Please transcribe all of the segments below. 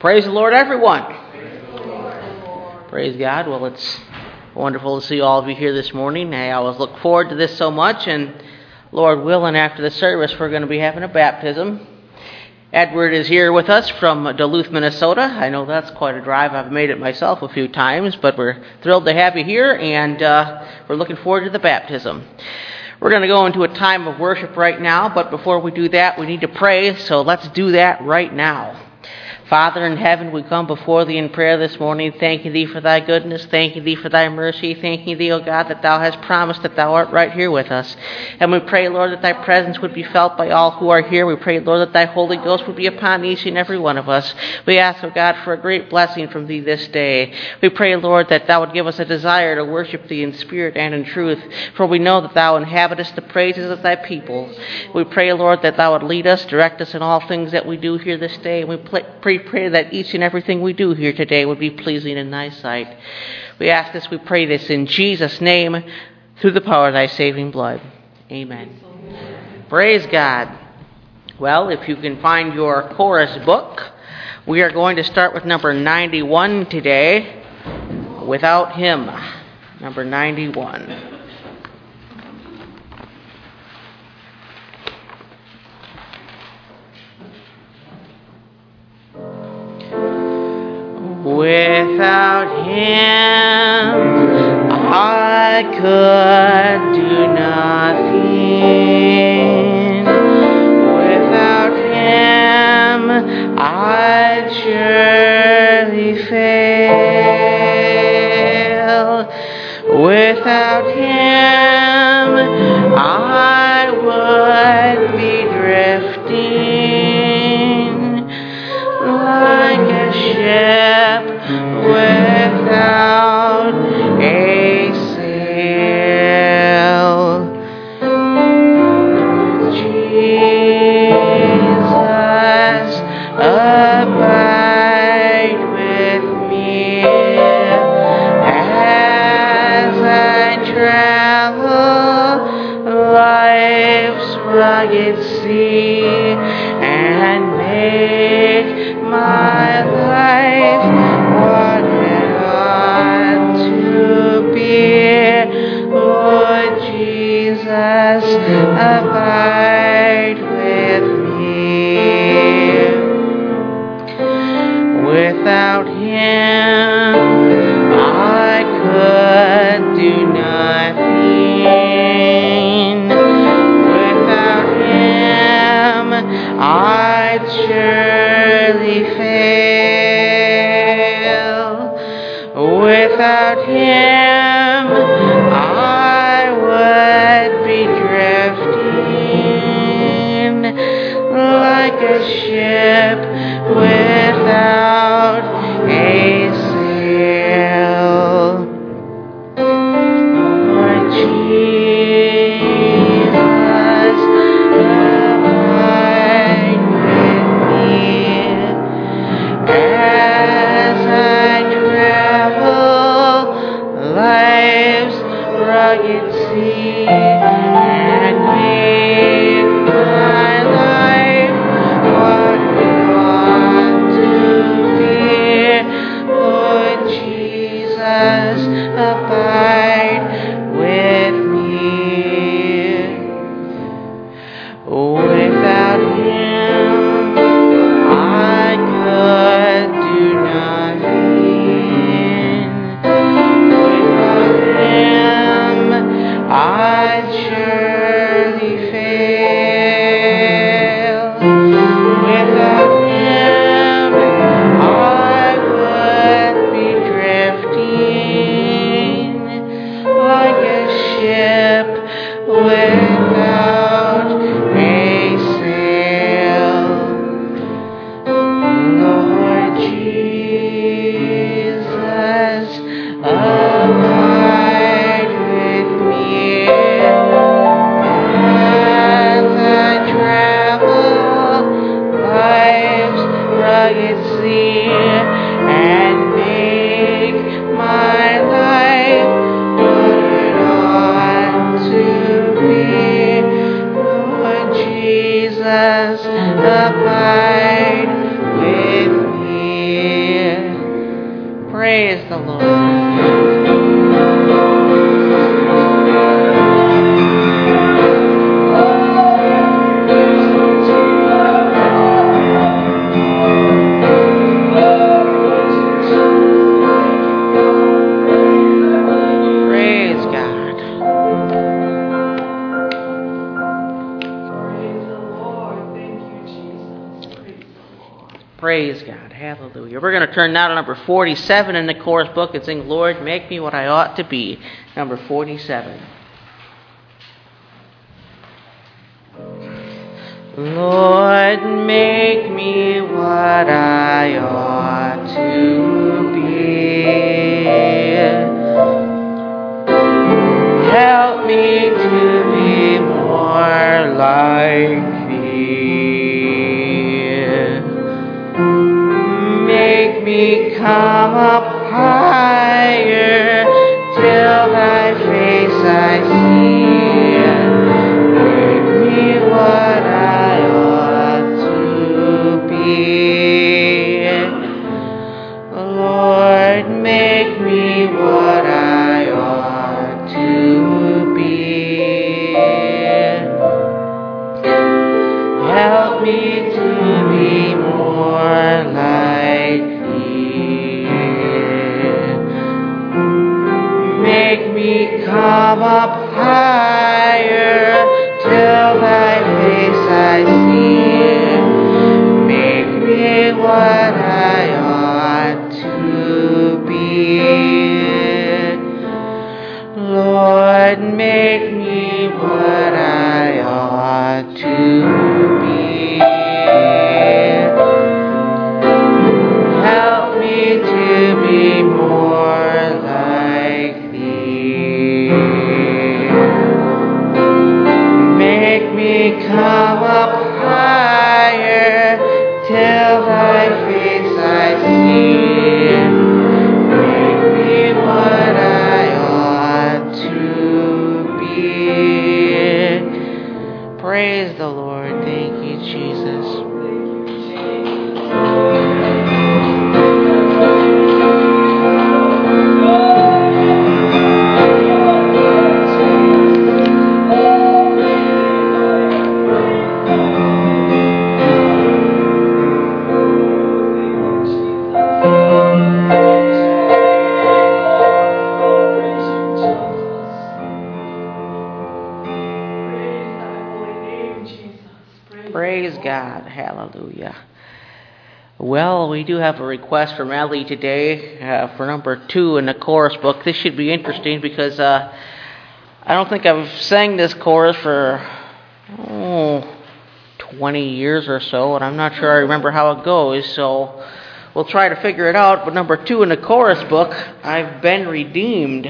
Praise the Lord, everyone. Praise God. Well, it's wonderful to see all of you here this morning. I always look forward to this so much, and Lord willing, after the service, we're going to be having a baptism. Edward is here with us from Duluth, Minnesota. I know that's quite a drive. I've made it myself a few times, but we're thrilled to have you here, and we're looking forward to the baptism. We're going to go into a time of worship right now, but before we do that, we need to pray, so let's do that right now. Father in heaven, we come before thee in prayer this morning, thanking thee for thy goodness, thanking thee for thy mercy, thanking thee, O God, that thou hast promised that thou art right here with us. And we pray, Lord, that thy presence would be felt by all who are here. We pray, Lord, that thy Holy Ghost would be upon each and every one of us. We ask, O God, for a great blessing from thee this day. We pray, Lord, that thou would give us a desire to worship thee in spirit and in truth, for we know that thou inhabitest the praises of thy people. We pray, Lord, that thou would lead us, direct us in all things that we do here this day. And we pray that each and everything we do here today would be pleasing in thy sight. We ask this, we pray this in Jesus' name, through the power of thy saving blood. Amen. Praise God. Well, if you can find your chorus book, we are going to start with number 91 today, Without Him. Number 91. Without Him, I could do nothing. Without Him, I'd surely fail. Without Him, I would be drifting like a ship without a sail. Jesus, abide with me as I travel life's rugged sea and make my life what it ought to be. Lord Jesus, abide with me. Without Him, I could do nothing. Without Him, I'd surely fail. Without Him, I would be drifting like a ship without a sail. Lord Jesus, abide with me as I travel life's rugged sea and make my life what it ought to be. Lord Jesus, abide with me. Without Him, I could do nothing. Without Him, I'd surely fail. Without Him, I would be drifting like a ship without a sail. Lord Jesus, abide with me as I travel life's rugged sea and make my life what it ought to be. Lord Jesus, abide with me. Praise the Lord. Praise God. Hallelujah. We're going to turn now to number 47 in the chorus book and sing, Lord, make me what I ought to be. Number 47. Lord, make me what I ought to be. Help me to be more like Thee. Make me come up higher till Thy face I see. Make me what I ought to be. Lord, make me what I ought to be. Help me to be more like Thee. Make me come up higher till Thy face I see. Make me what I ought to be. Lord, make me what I ought to be. Help me to be more like Thee. Make me come up higher till Thy face I see. Make me what I ought to be. Praise the Lord. Thank you, Jesus. Praise God. Hallelujah. Well, we do have a request from Ellie today for number 2 in the chorus book. This should be interesting because I don't think I've sang this chorus for 20 years or so, and I'm not sure I remember how it goes, so we'll try to figure it out. But number 2 in the chorus book, I've been redeemed.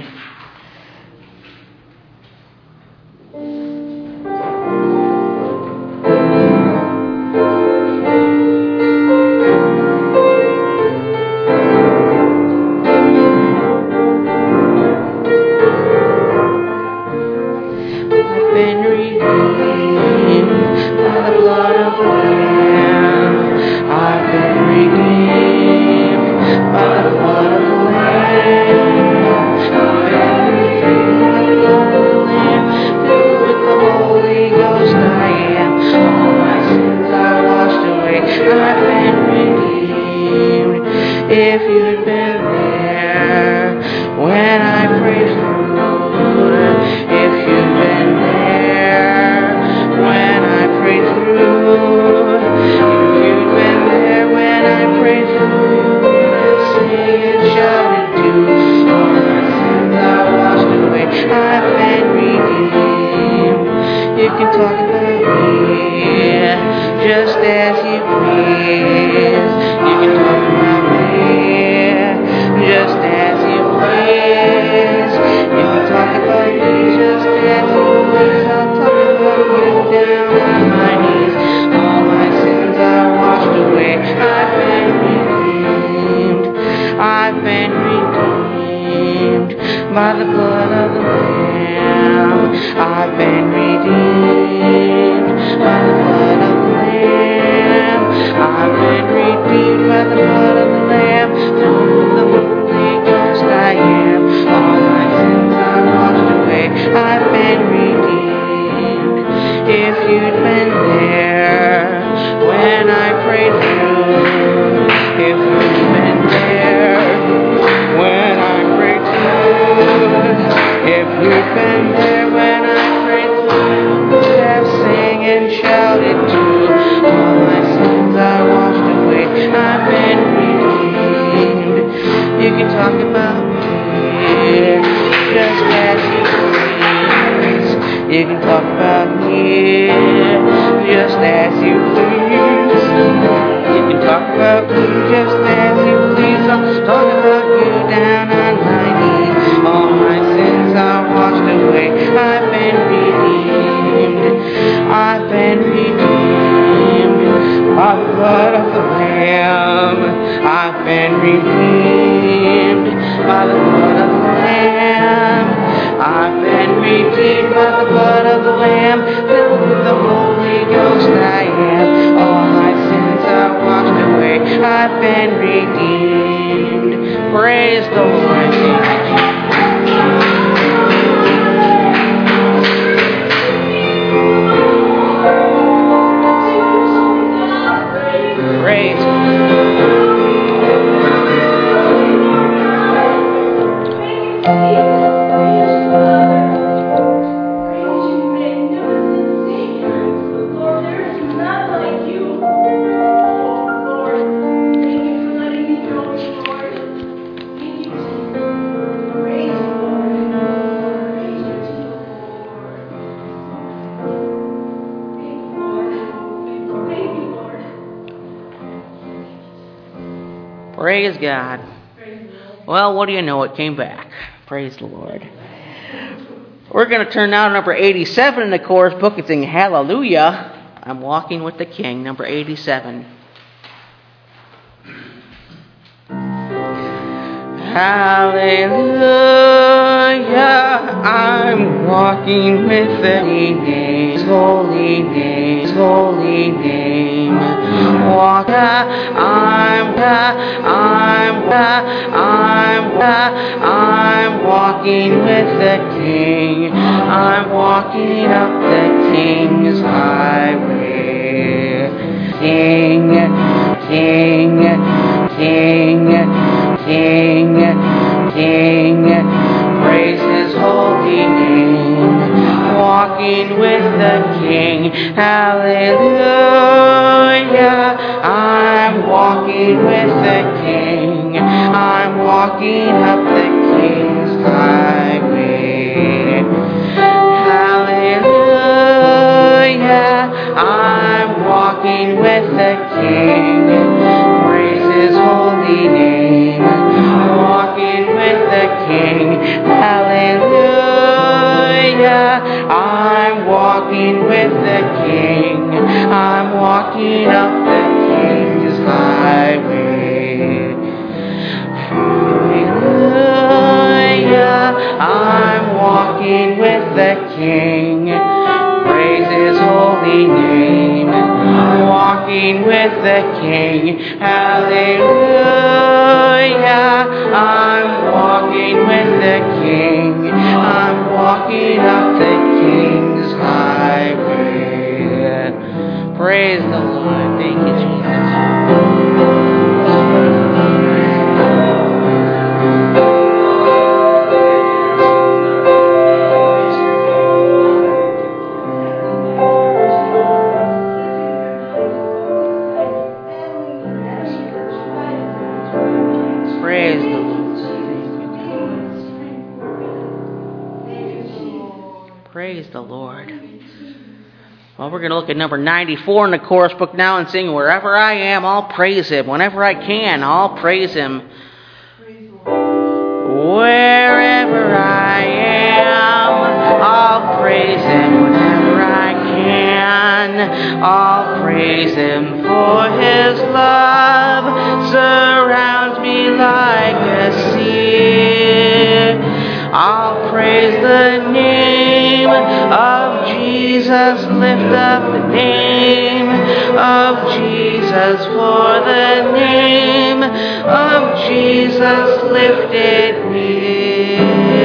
By the blood of the Lamb, I've been redeemed. By the blood of the Lamb, I've been redeemed. By the blood of the Lamb, filled with the Holy as you please. You can talk about me just as you please. I'll talk about you down on my knees. All my sins are washed away. I've been redeemed. I've been redeemed by the blood of the Lamb. I've been redeemed by the blood of the Lamb. I've been redeemed by the blood of the Lamb. Filled with the Holy Ghost I am. All my sins are washed away. I've been redeemed. Praise the Lord. Praise the Lord. Praise God. Well, what do you know? It came back. Praise the Lord. We're going to turn now to number 87 in the chorus book and sing Hallelujah. I'm Walking with the King, number 87. Hallelujah, I'm walking with the King. His holy name, His holy name. I'm walking with the King. I'm walking up the King's highway. King, King, King, King, King, praise His holy name. Walking with the King, hallelujah. I'm walking with the King. I'm walking up the King's highway. Hallelujah. I'm walking with the King. Praise His holy name. Walking with the King. Hallelujah. I'm walking with the King. I'm walking up the King's highway. Hallelujah. I'm walking with the King. Praise His holy name. I'm walking with the King. Hallelujah. I'm walking with the King. I'm walking up the King's highway. Praise the Lord. Thank you, Jesus. Praise the Lord. Praise the Lord. Well, we're going to look at number 94 in the chorus book now and sing, Wherever I Am, I'll Praise Him. Whenever I can, I'll praise Him. Wherever I am, I'll praise Him. Whenever I can, I'll praise Him. For His love surrounds me like a sea. I'll praise the name of Jesus. Lift up the name of Jesus. For the name of Jesus lifted me.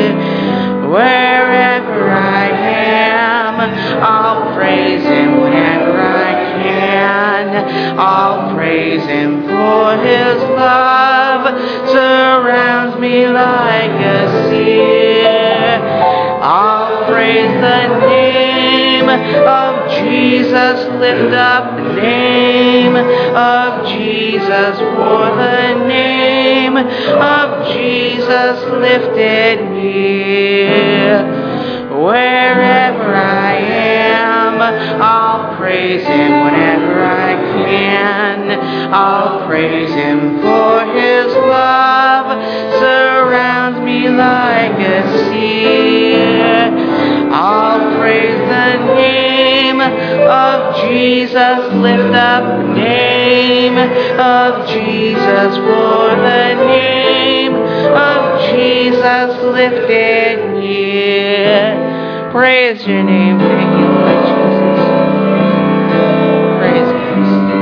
Wherever I am, I'll praise Him. Whenever I can, I'll praise Him. For His love surrounds me like a sea. I'll praise the name of Jesus. Lift up the name of Jesus. For the name of Jesus lifted me. Wherever I am, I'll praise Him whenever I can. I'll praise Him for His love surrounds me like a sea. I'll praise the name of Jesus, lift up the name of Jesus, for the name of Jesus lifted me. Praise your name, thank you, Lord Jesus. Praise Him.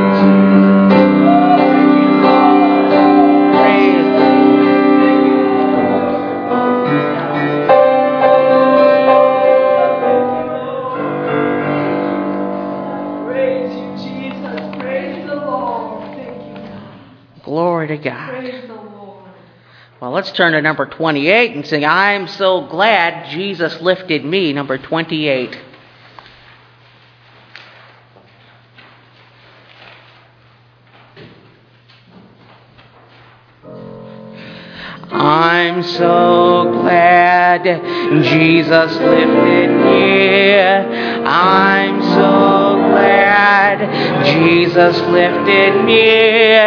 Praise you, Jesus. Praise the Lord. Thank you, God. Glory to God. Praise the Lord. Well, let's turn to number 28 and sing, I'm so glad Jesus lifted me, number 28. I'm so glad Jesus lifted me. I'm so glad Jesus lifted me.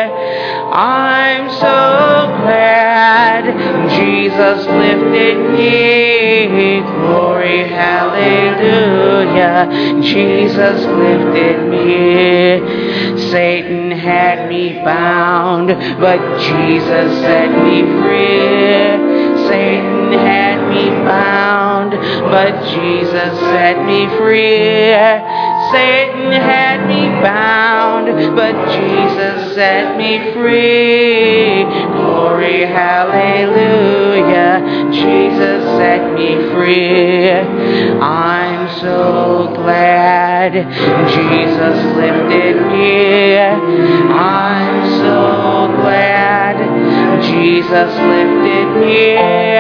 I'm so glad Jesus lifted me. Glory, hallelujah. Jesus lifted me. Satan had me bound, but Jesus set me free. Satan had me bound, but Jesus set me free. Satan had me bound, but Jesus set me free. Glory, hallelujah, Jesus set me free. I'm so glad Jesus lifted me. I'm so glad Jesus lifted me.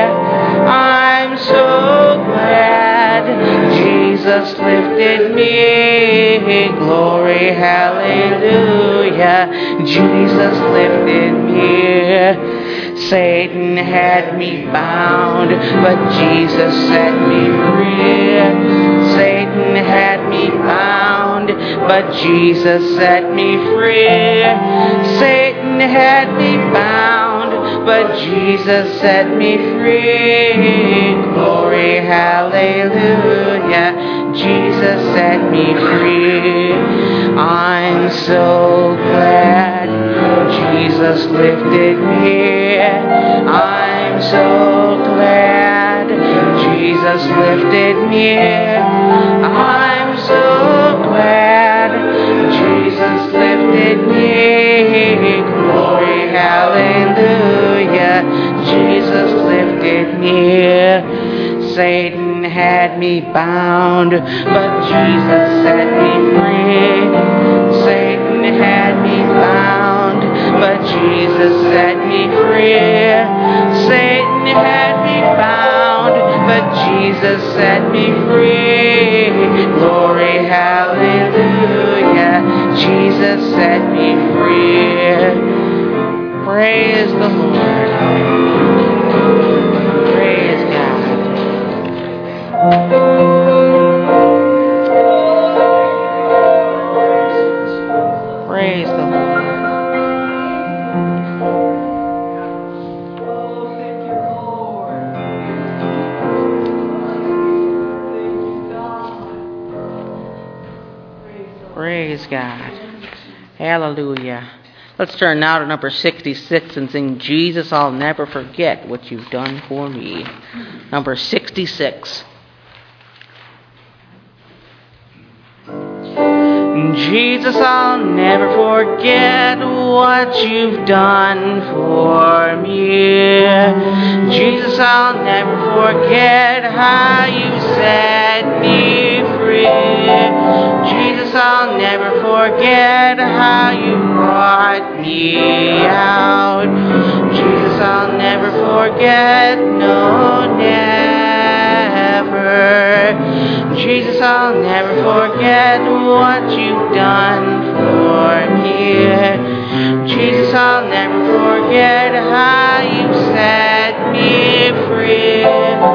I'm so glad Jesus lifted me. Glory, hallelujah, Jesus lifted me. Satan had me bound, but Jesus set me free. Satan had me bound, but Jesus set me free. Satan had me bound, but Jesus set me free. Glory, hallelujah, Jesus set me free. I'm so glad Jesus lifted me. I'm so glad Jesus lifted me. I'm so glad Jesus lifted me. Glory, hallelujah, Jesus lifted me. Satan had me bound, but Jesus set me free. Satan had me bound, but Jesus set me free. Satan had me bound, but Jesus set me free. Glory, hallelujah, Jesus set me free. Praise the Lord. Praise God. Praise the Lord. Oh, thank you, Lord. Thank you, God. Praise God. Hallelujah. Let's turn now to number 66 and sing, Jesus, I'll never forget what you've done for me. Number 66. Jesus, I'll never forget what you've done for me. Jesus, I'll never forget how you set me free. Jesus, I'll never forget how you brought me out. Jesus, I'll never forget, no, never. Jesus, I'll never forget what you've done for me. Jesus, I'll never forget how you set me free.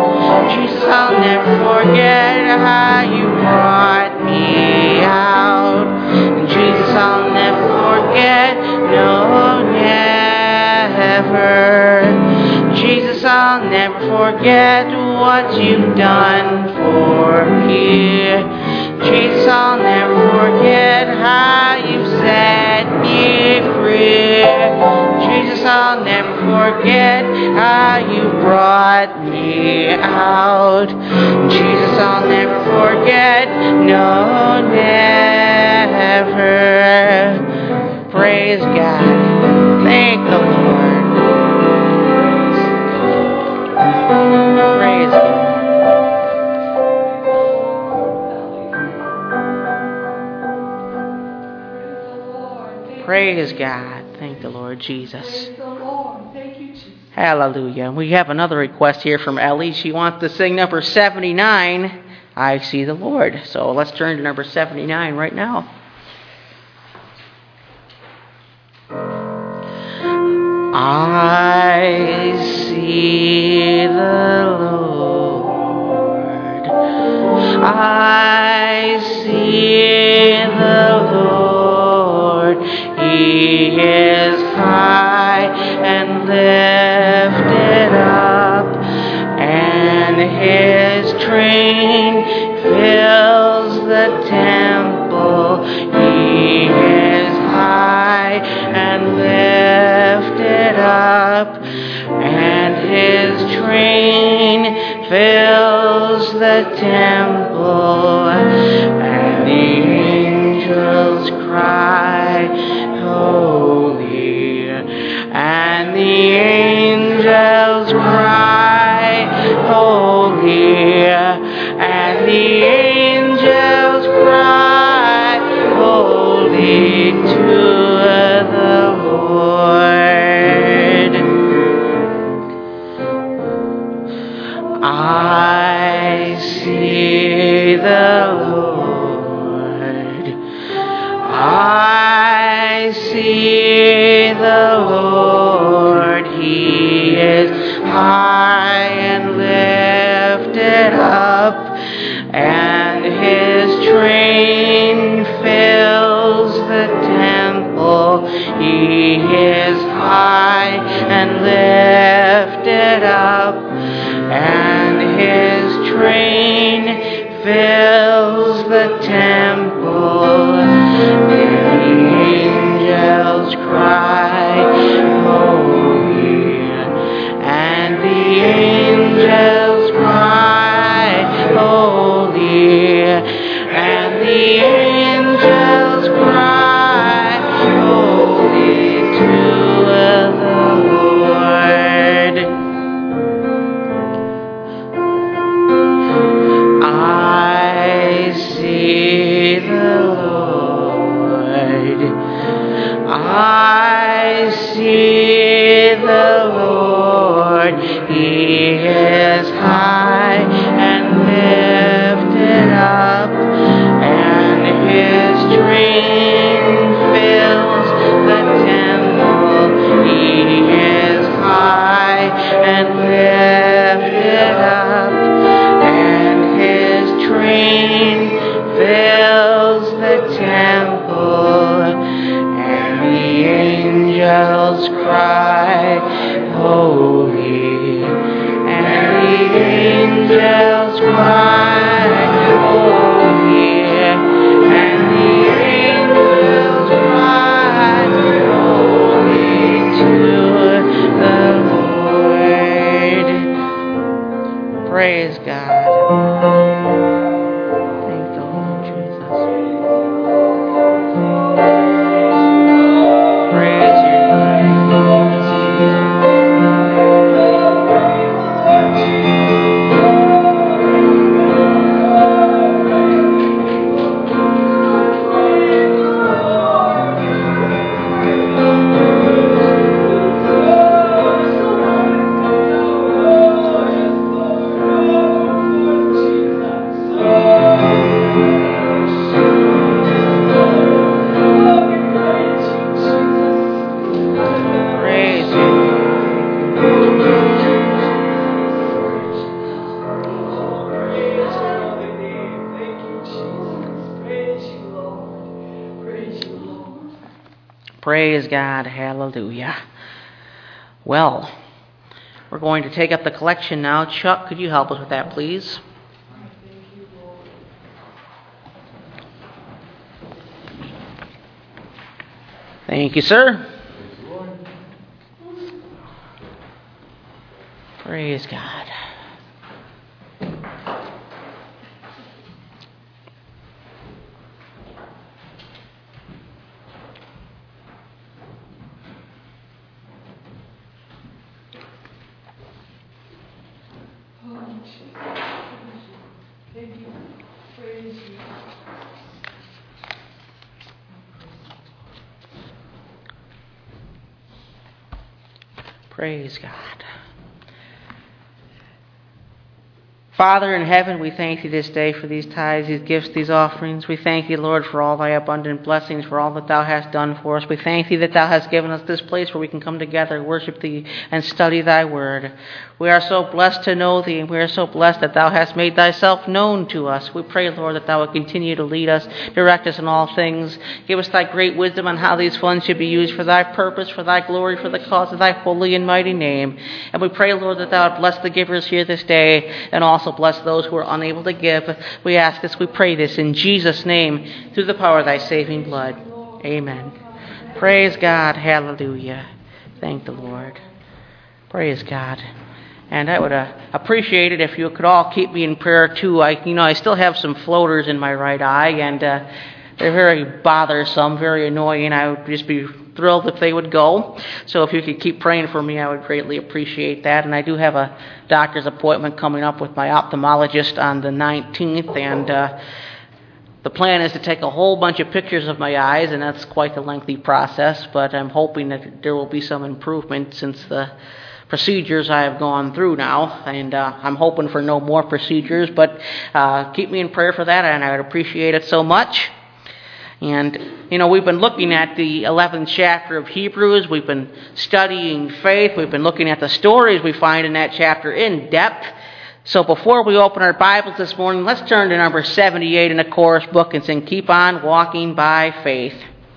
Jesus, I'll never forget how you brought me out. no, never. Jesus, I'll never forget what you've done for me. Jesus, I'll never forget how you set me free. Jesus, I'll never forget how you brought me out. Jesus, I'll never forget, no, never. Praise God. Thank the Lord. Praise God. Praise God. Thank the Lord Jesus. Praise the Lord. Thank you, Jesus. Hallelujah. We have another request here from Ellie. She wants to sing number 79, I See the Lord. So let's turn to number 79 right now. I see the Lord. I see the Lord. He is high and lifted up, and his train fills the temple. He is high and lifted up, and his train fills the temple, and the angels cry, holy, and the angels cry, holy, and the angels cry, holy to the Lord. I see the Lord. I see the Lord. He is high and lifted up, and his train fills the temple. He is high and lifted up, and his train fills the temple, and the angels cry, holy, and the angels cry, holy, and the angels cry, holy to the Lord. I see the Lord. I see the Lord. He is high and lifted up, and his train fills the temple. He is high and lifted up, and his train fills the temple, and the angels cry, holy, and the angels cry, holy, and the angels cry, holy to the Lord. Praise God. Thank the Lord Jesus. Praise your name. Praise God. Hallelujah. Well, we're going to take up the collection now. Chuck, could you help us with that, please? Thank you, sir. Praise God. Praise God. Father in heaven, we thank you this day for these tithes, these gifts, these offerings. We thank you, Lord, for all thy abundant blessings, for all that thou hast done for us. We thank thee that thou hast given us this place where we can come together, worship thee, and study thy word. We are so blessed to know thee, and we are so blessed that thou hast made thyself known to us. We pray, Lord, that thou would continue to lead us, direct us in all things. Give us thy great wisdom on how these funds should be used for thy purpose, for thy glory, for the cause of thy holy and mighty name. And we pray, Lord, that thou would bless the givers here this day, and also bless those who are unable to give. We ask this, we pray this in Jesus' name, through the power of thy saving blood. Amen. Praise God. Hallelujah. Thank the Lord. Praise God. And I would appreciate it if you could all keep me in prayer too. I still have some floaters in my right eye, and they're very bothersome, very annoying. I would just be thrilled if they would go. So if you could keep praying for me, I would greatly appreciate that. And I do have a doctor's appointment coming up with my ophthalmologist on the 19th, and the plan is to take a whole bunch of pictures of my eyes, and that's quite the lengthy process, but I'm hoping that there will be some improvement since the procedures I have gone through now, and I'm hoping for no more procedures, but keep me in prayer for that, and I would appreciate it so much. And, we've been looking at the 11th chapter of Hebrews. We've been studying faith. We've been looking at the stories we find in that chapter in depth. So before we open our Bibles this morning, let's turn to number 78 in the chorus book and sing, "Keep on Walking by Faith."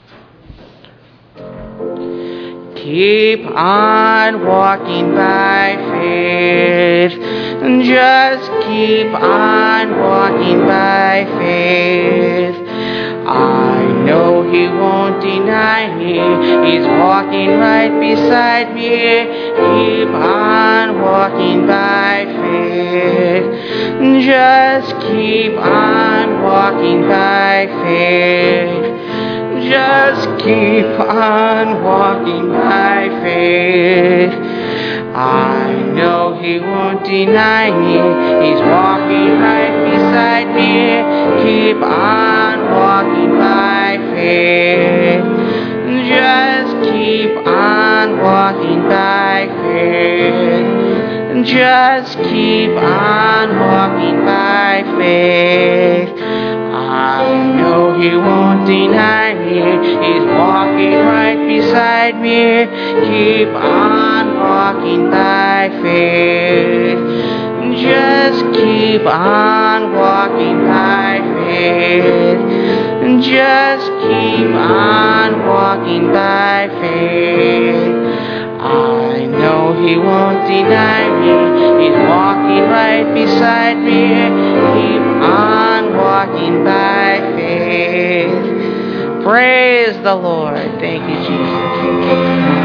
Keep on walking by faith. Just keep on walking by faith. I know he won't deny me. He's walking right beside me. Keep on walking by faith. Just keep on walking by faith. Just keep on walking by faith. I know he won't deny me. He's walking right beside me. Keep on walking by faith. Just keep on walking by faith. Just keep on walking by faith. I know he won't deny me. He's walking right beside me. Keep on walking by faith. Just keep on walking by faith. Just keep on walking by faith. I know he won't deny me. He's walking right beside me. Keep on walking by faith. Praise the Lord. Thank you, Jesus.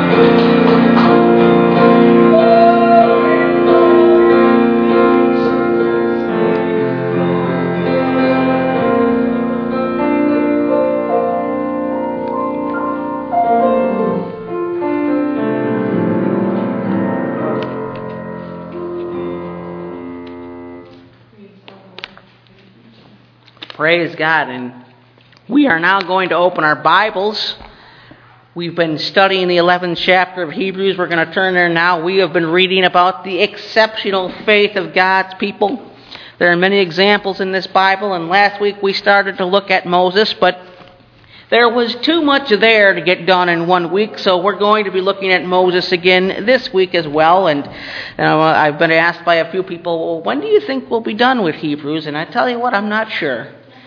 Praise God. And we are now going to open our Bibles. We've been studying the 11th chapter of Hebrews. We're going to turn there now. We have been reading about the exceptional faith of God's people. There are many examples in this Bible, and last week we started to look at Moses, but there was too much there to get done in 1 week, so we're going to be looking at Moses again this week as well. And I've been asked by a few people, well, when do you think we'll be done with Hebrews? And I tell you what, I'm not sure.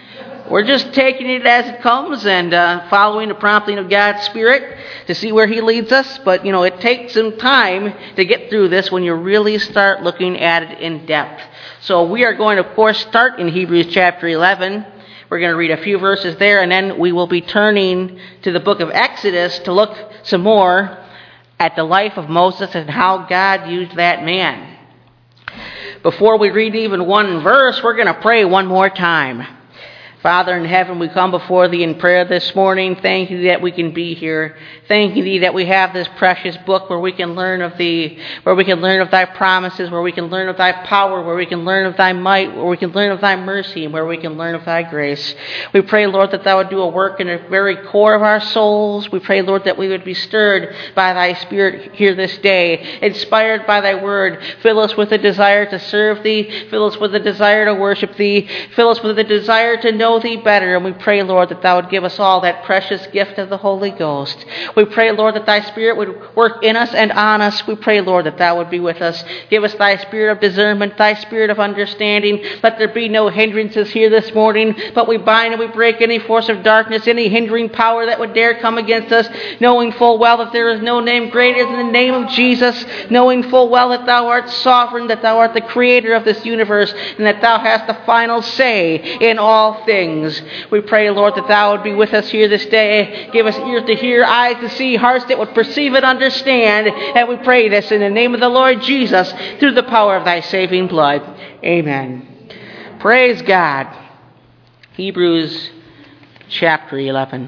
We're just taking it as it comes and following the prompting of God's Spirit to see where He leads us. But, it takes some time to get through this when you really start looking at it in depth. So we are going to, of course, start in Hebrews chapter 11. We're going to read a few verses there, and then we will be turning to the book of Exodus to look some more at the life of Moses and how God used that man. Before we read even one verse, we're going to pray one more time. Father in heaven, we come before Thee in prayer this morning. Thank You that we can be here. Thank You Thee that we have this precious book where we can learn of Thee, where we can learn of Thy promises, where we can learn of Thy power, where we can learn of Thy might, where we can learn of Thy mercy, and where we can learn of Thy grace. We pray, Lord, that Thou would do a work in the very core of our souls. We pray, Lord, that we would be stirred by Thy Spirit here this day, inspired by Thy word. Fill us with a desire to serve Thee. Fill us with a desire to worship Thee. Fill us with a desire to know Thee better, and we pray, Lord, that Thou would give us all that precious gift of the Holy Ghost. We pray, Lord, that Thy Spirit would work in us and on us. We pray, Lord, that Thou would be with us. Give us Thy Spirit of discernment, Thy Spirit of understanding. Let there be no hindrances here this morning, but we bind and we break any force of darkness, any hindering power that would dare come against us, knowing full well that there is no name greater than the name of Jesus, knowing full well that Thou art sovereign, that Thou art the creator of this universe, and that Thou hast the final say in all things. We pray, Lord, that Thou would be with us here this day. Give us ears to hear, eyes to see, hearts that would perceive and understand. And we pray this in the name of the Lord Jesus, through the power of Thy saving blood. Amen. Praise God. Hebrews chapter 11.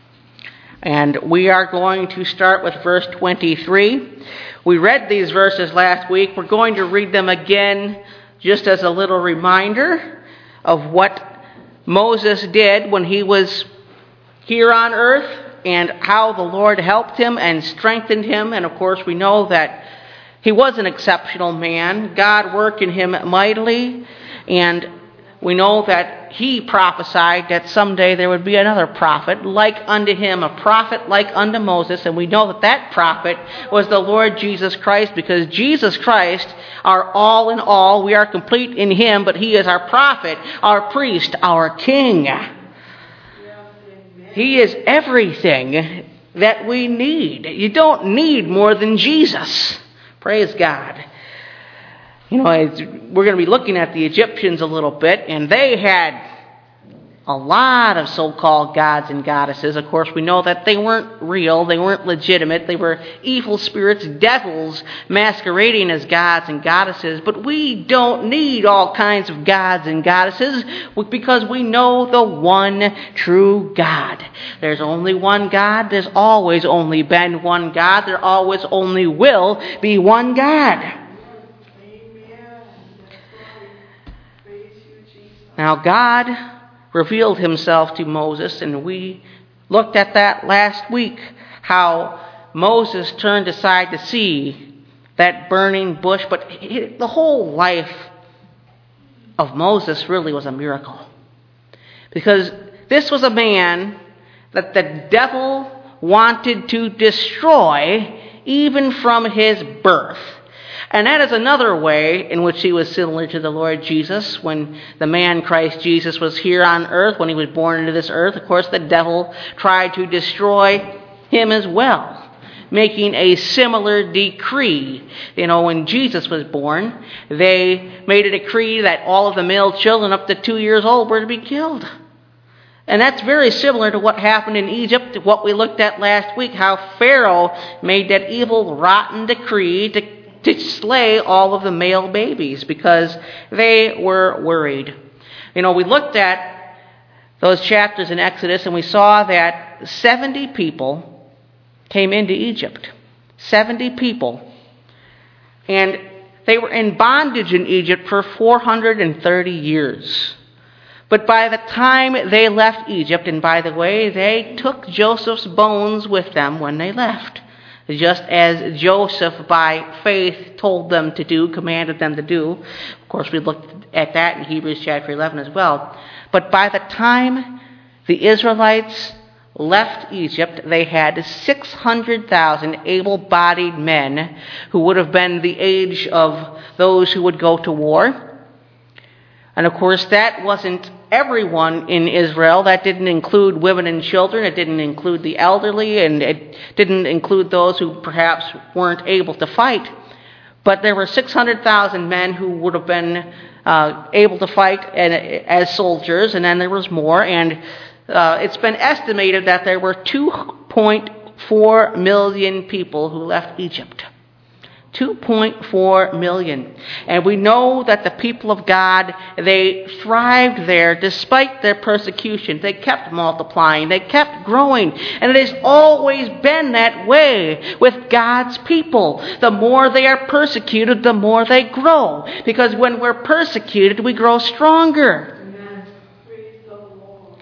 And we are going to start with verse 23. We read these verses last week. We're going to read them again just as a little reminder of what Moses did when he was here on earth and how the Lord helped him and strengthened him. And of course we know that he was an exceptional man. God worked in him mightily, and we know that he prophesied that someday there would be another prophet like unto him, a prophet like unto Moses. And we know that that prophet was the Lord Jesus Christ, because Jesus Christ, our all in all, we are complete in Him, but He is our prophet, our priest, our king. He is everything that we need. You don't need more than Jesus. Praise God. We're going to be looking at the Egyptians a little bit, and they had a lot of so-called gods and goddesses. Of course, we know that they weren't real, they weren't legitimate, they were evil spirits, devils masquerading as gods and goddesses. But we don't need all kinds of gods and goddesses, because we know the one true God. There's only one God, there's always only been one God, there always only will be one God. Now, God revealed Himself to Moses, and we looked at that last week, how Moses turned aside to see that burning bush. But the whole life of Moses really was a miracle, because this was a man that the devil wanted to destroy even from his birth. And that is another way in which he was similar to the Lord Jesus. When the man Christ Jesus was here on earth, when He was born into this earth, of course the devil tried to destroy Him as well, making a similar decree. When Jesus was born, they made a decree that all of the male children up to 2 years old were to be killed. And that's very similar to what happened in Egypt, what we looked at last week, how Pharaoh made that evil, rotten decree to slay all of the male babies because they were worried. We looked at those chapters in Exodus, and we saw that 70 people came into Egypt. 70 people. And they were in bondage in Egypt for 430 years. But by the time they left Egypt, and by the way, they took Joseph's bones with them when they left, just as Joseph, by faith, told them to do, commanded them to do. Of course, we looked at that in Hebrews chapter 11 as well. But by the time the Israelites left Egypt, they had 600,000 able-bodied men who would have been the age of those who would go to war. And of course, that wasn't everyone in Israel. That didn't include women and children. It didn't include the elderly, and it didn't include those who perhaps weren't able to fight. But there were 600,000 men who would have been able to fight as soldiers, and then there was more. And it's been estimated that there were 2.4 million people who left Egypt. 2.4 million. And we know that the people of God, they thrived there despite their persecution. They kept multiplying. They kept growing. And it has always been that way with God's people. The more they are persecuted, the more they grow. Because when we're persecuted, we grow stronger. Amen. Praise the Lord.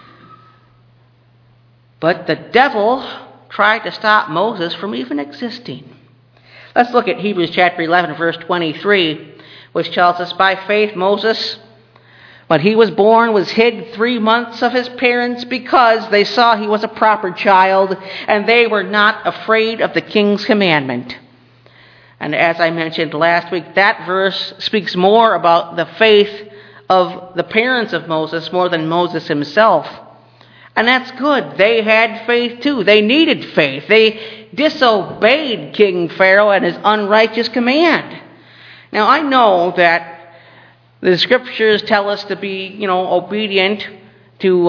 But the devil tried to stop Moses from even existing. Let's look at Hebrews chapter 11, verse 23, which tells us, by faith Moses, when he was born, was hid 3 months of his parents because they saw he was a proper child, and they were not afraid of the king's commandment. And as I mentioned last week, that verse speaks more about the faith of the parents of Moses more than Moses himself. And that's good. They had faith too. They needed faith. They disobeyed King Pharaoh and his unrighteous command. Now, I know that the scriptures tell us to be, obedient to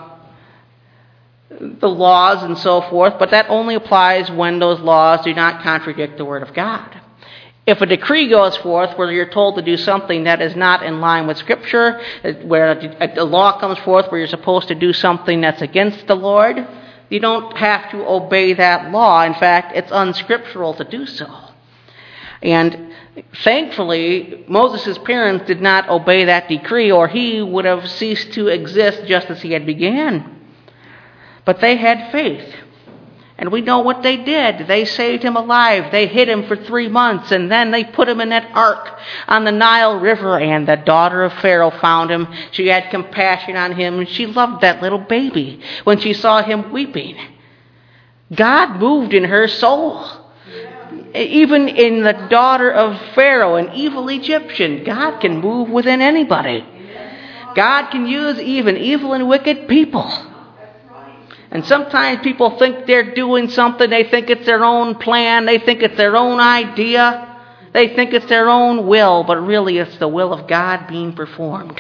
the laws and so forth, but that only applies when those laws do not contradict the Word of God. If a decree goes forth where you're told to do something that is not in line with Scripture, where a law comes forth where you're supposed to do something that's against the Lord, you don't have to obey that law. In fact, it's unscriptural to do so. And thankfully, Moses' parents did not obey that decree, or he would have ceased to exist just as he had began. But they had faith. And we know what they did. They saved him alive. They hid him for 3 months, and then they put him in that ark on the Nile River, and the daughter of Pharaoh found him. She had compassion on him, and she loved that little baby when she saw him weeping. God moved in her soul. Even in the daughter of Pharaoh, an evil Egyptian, God can move within anybody. God can use even evil and wicked people. And sometimes people think they're doing something. They think it's their own plan. They think it's their own idea. They think it's their own will. But really it's the will of God being performed.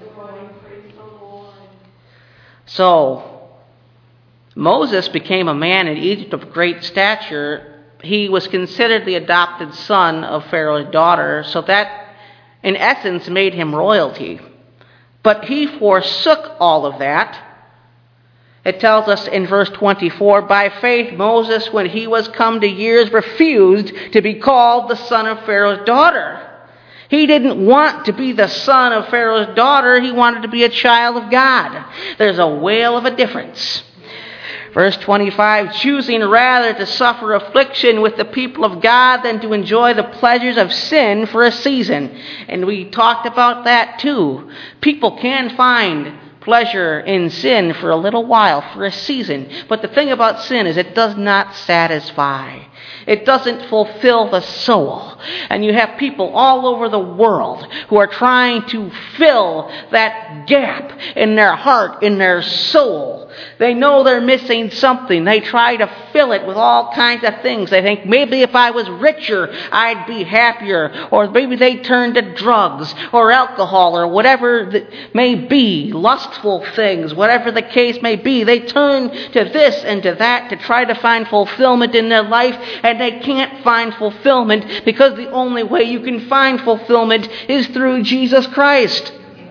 So, Moses became a man in Egypt of great stature. He was considered the adopted son of Pharaoh's daughter. So that, in essence, made him royalty. But he forsook all of that. It tells us in verse 24, by faith Moses, when he was come to years, refused to be called the son of Pharaoh's daughter. He didn't want to be the son of Pharaoh's daughter. He wanted to be a child of God. There's a whale of a difference. Verse 25, choosing rather to suffer affliction with the people of God than to enjoy the pleasures of sin for a season. And we talked about that too. People can find pleasure in sin for a little while, for a season. But the thing about sin is it does not satisfy. It doesn't fulfill the soul. And you have people all over the world who are trying to fill that gap in their heart, in their soul. They know they're missing something. They try to fill it with all kinds of things. They think, maybe if I was richer, I'd be happier. Or maybe they turn to drugs or alcohol or whatever it may be, lustful things, whatever the case may be. They turn to this and to that to try to find fulfillment in their life, and they can't find fulfillment because the only way you can find fulfillment is through Jesus Christ.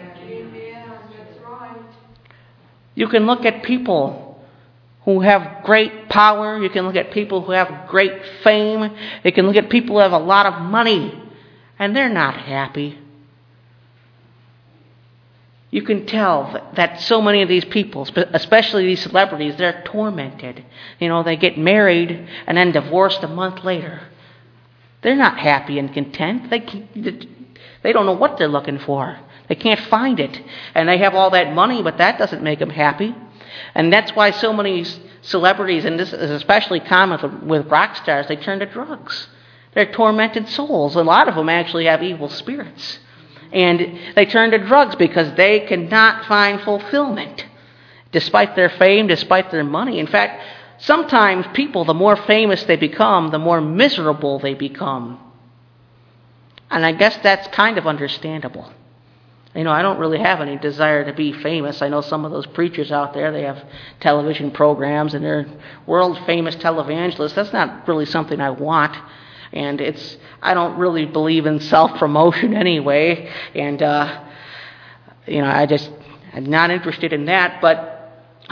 You can look at people who have great power. You can look at people who have great fame. You can look at people who have a lot of money, and they're not happy. You can tell that so many of these people, especially these celebrities, they're tormented. They get married and then divorced a month later. They're not happy and content. They don't know what they're looking for. They can't find it. And they have all that money, but that doesn't make them happy. And that's why so many celebrities, and this is especially common with rock stars, they turn to drugs. They're tormented souls. A lot of them actually have evil spirits. And they turn to drugs because they cannot find fulfillment, despite their fame, despite their money. In fact, sometimes people, the more famous they become, the more miserable they become. And I guess that's kind of understandable. I don't really have any desire to be famous. I know some of those preachers out there, they have television programs and they're world-famous televangelists. That's not really something I want. And I don't really believe in self-promotion anyway. And, I'm not interested in that. But,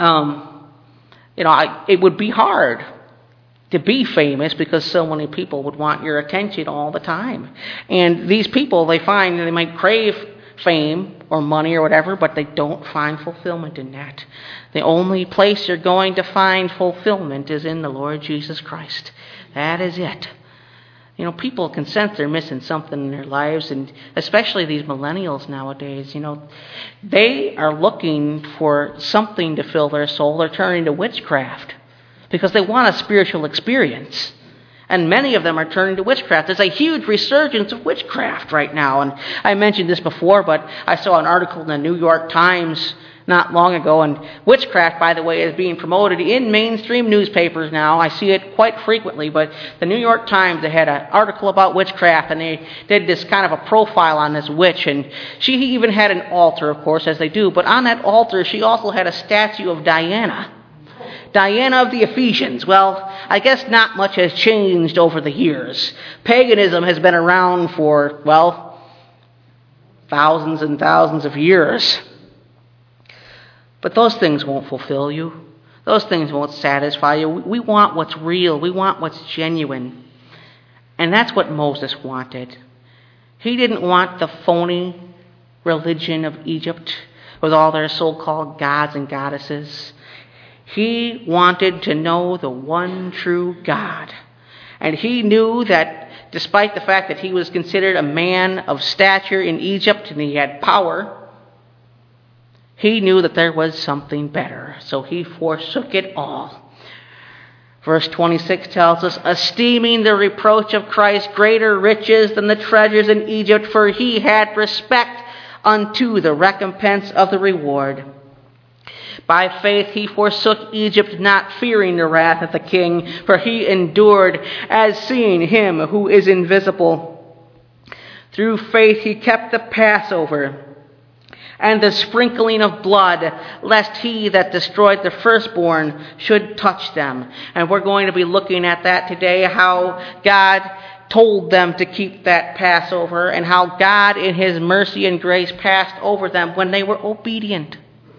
it would be hard to be famous because so many people would want your attention all the time. And these people, they find they might crave fame or money or whatever, but they don't find fulfillment in that. The only place you're going to find fulfillment is in the Lord Jesus Christ. That is it. People can sense they're missing something in their lives, and especially these millennials nowadays, they are looking for something to fill their soul. They're turning to witchcraft because they want a spiritual experience. And many of them are turning to witchcraft. There's a huge resurgence of witchcraft right now. And I mentioned this before, but I saw an article in the New York Times not long ago. And witchcraft, by the way, is being promoted in mainstream newspapers now. I see it quite frequently. But the New York Times, they had an article about witchcraft, and they did this kind of a profile on this witch. And she even had an altar, of course, as they do. But on that altar, she also had a statue of Diana of the Ephesians. Well, I guess not much has changed over the years. Paganism has been around for, thousands and thousands of years. But those things won't fulfill you. Those things won't satisfy you. We want what's real. We want what's genuine. And that's what Moses wanted. He didn't want the phony religion of Egypt with all their so-called gods and goddesses. He wanted to know the one true God. And he knew that despite the fact that he was considered a man of stature in Egypt and he had power, he knew that there was something better. So he forsook it all. Verse 26 tells us, esteeming the reproach of Christ greater riches than the treasures in Egypt, for he had respect unto the recompense of the reward. By faith he forsook Egypt, not fearing the wrath of the king, for he endured as seeing him who is invisible. Through faith he kept the Passover and the sprinkling of blood, lest he that destroyed the firstborn should touch them. And we're going to be looking at that today, how God told them to keep that Passover, and how God in his mercy and grace passed over them when they were obedient.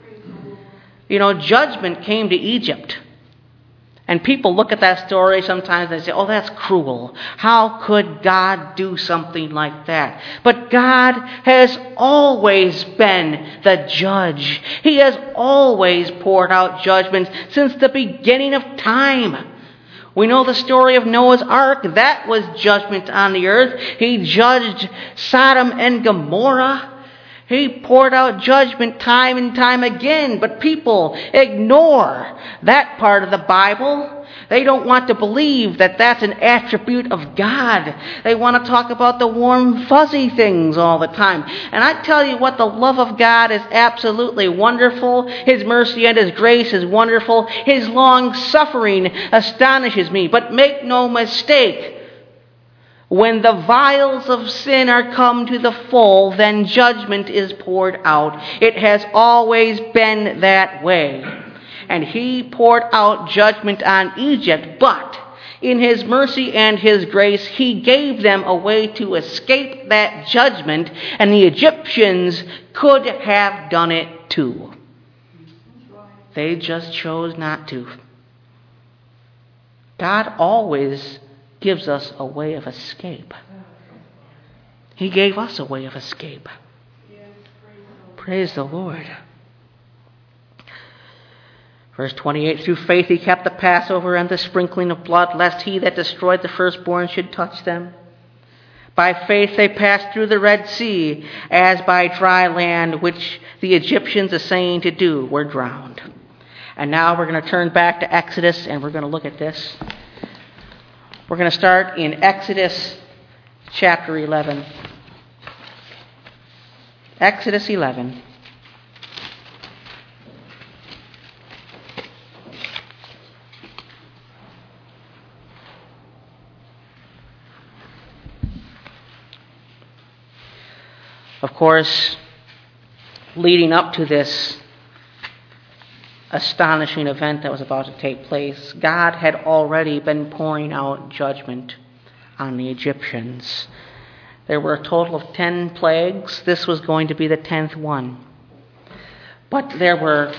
Judgment came to Egypt. And people look at that story sometimes and they say, oh, that's cruel. How could God do something like that? But God has always been the judge. He has always poured out judgment since the beginning of time. We know the story of Noah's Ark. That was judgment on the earth. He judged Sodom and Gomorrah. He poured out judgment time and time again, but people ignore that part of the Bible. They don't want to believe that that's an attribute of God. They want to talk about the warm, fuzzy things all the time. And I tell you what, the love of God is absolutely wonderful. His mercy and his grace is wonderful. His long suffering astonishes me. But make no mistake, when the vials of sin are come to the full, then judgment is poured out. It has always been that way. And he poured out judgment on Egypt, but in his mercy and his grace, he gave them a way to escape that judgment, and the Egyptians could have done it too. They just chose not to. God always gives us a way of escape. He gave us a way of escape. Praise the Lord. Verse 28, through faith he kept the Passover and the sprinkling of blood, lest he that destroyed the firstborn should touch them. By faith they passed through the Red Sea, as by dry land, which the Egyptians essaying to do were drowned. And now we're going to turn back to Exodus, and we're going to look at this. We're going to start in Exodus chapter 11. Exodus 11. Of course, leading up to this astonishing event that was about to take place, God had already been pouring out judgment on the Egyptians. There were a total of 10 plagues. This was going to be the 10th one. But there were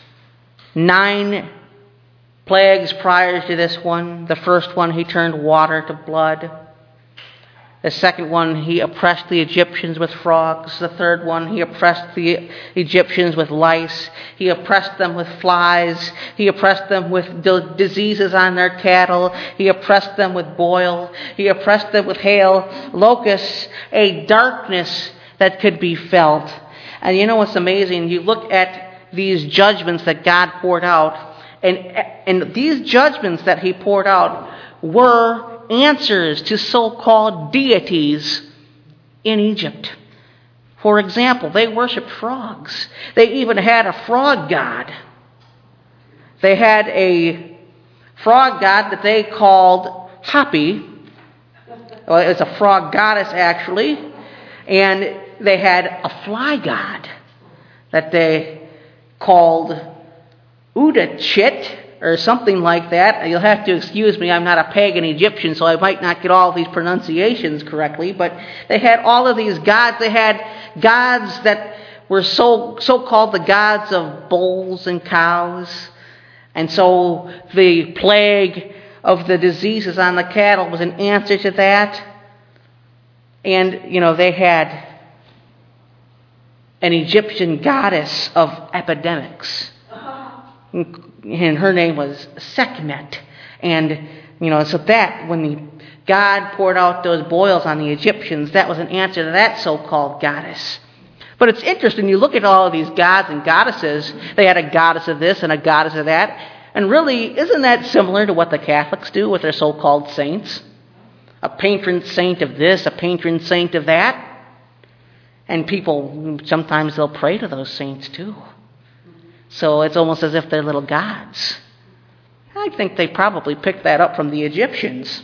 9 plagues prior to this one. The first one, he turned water to blood. The second one, he oppressed the Egyptians with frogs. The third one, he oppressed the Egyptians with lice. He oppressed them with flies. He oppressed them with diseases on their cattle. He oppressed them with boil. He oppressed them with hail, locusts, a darkness that could be felt. And you know what's amazing? You look at these judgments that God poured out, and these judgments that he poured out were answers to so-called deities in Egypt. For example, they worshipped frogs. They even had a frog god. They had a frog god that they called Hapi. Well, it's a frog goddess, actually. And they had a fly god that they called Udachit, or something like that. You'll have to excuse me, I'm not a pagan Egyptian, so I might not get all these pronunciations correctly, but they had all of these gods. They had gods that were so-called the gods of bulls and cows. And so the plague of the diseases on the cattle was an answer to that. And, they had an Egyptian goddess of epidemics. And her name was Sekhmet. And, so that, when God poured out those boils on the Egyptians, that was an answer to that so-called goddess. But it's interesting, you look at all of these gods and goddesses, they had a goddess of this and a goddess of that, and really, isn't that similar to what the Catholics do with their so-called saints? A patron saint of this, a patron saint of that. And people, sometimes they'll pray to those saints too. So it's almost as if they're little gods. I think they probably picked that up from the Egyptians.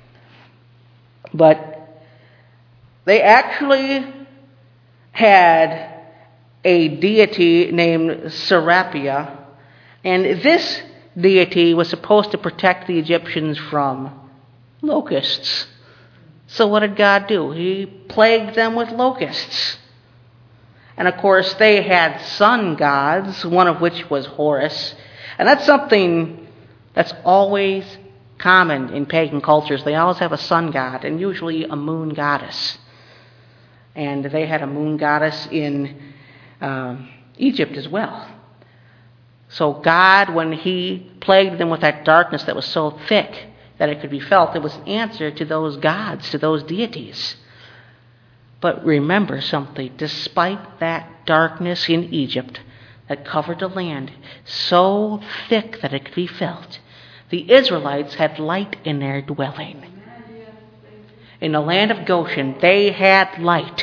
But they actually had a deity named Serapia, and this deity was supposed to protect the Egyptians from locusts. So what did God do? He plagued them with locusts. And of course, they had sun gods, one of which was Horus. And that's something that's always common in pagan cultures. They always have a sun god, and usually a moon goddess. And they had a moon goddess in Egypt as well. So God, when he plagued them with that darkness that was so thick that it could be felt, it was an answer to those gods, to those deities. But remember something, despite that darkness in Egypt that covered the land so thick that it could be felt, the Israelites had light in their dwelling. In the land of Goshen, they had light.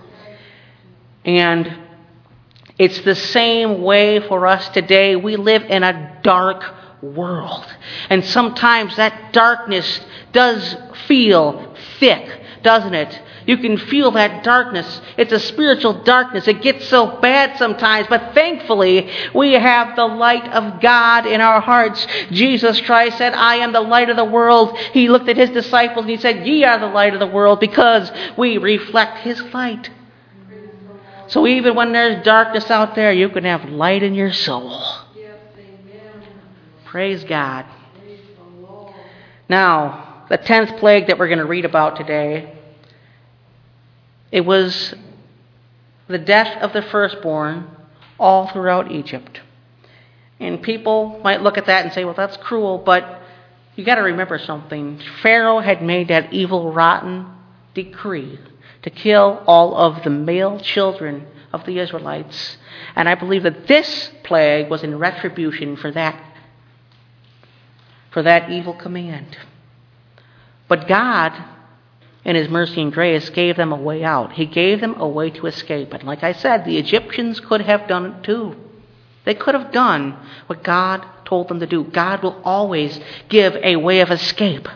And it's the same way for us today. We live in a dark world. And sometimes that darkness does feel thick, doesn't it? You can feel that darkness. It's a spiritual darkness. It gets so bad sometimes, but thankfully we have the light of God in our hearts. Jesus Christ said, I am the light of the world. He looked at his disciples and he said, ye are the light of the world, because we reflect his light. So even when there's darkness out there, you can have light in your soul. Praise God. Now, the 10th plague that we're going to read about today, it was the death of the firstborn all throughout Egypt. And people might look at that and say, well, that's cruel, but you got to remember something. Pharaoh had made that evil, rotten decree to kill all of the male children of the Israelites. And I believe that this plague was in retribution for that evil command. But God in his mercy and grace, gave them a way out. He gave them a way to escape. And like I said, the Egyptians could have done it too. They could have done what God told them to do. God will always give a way of escape.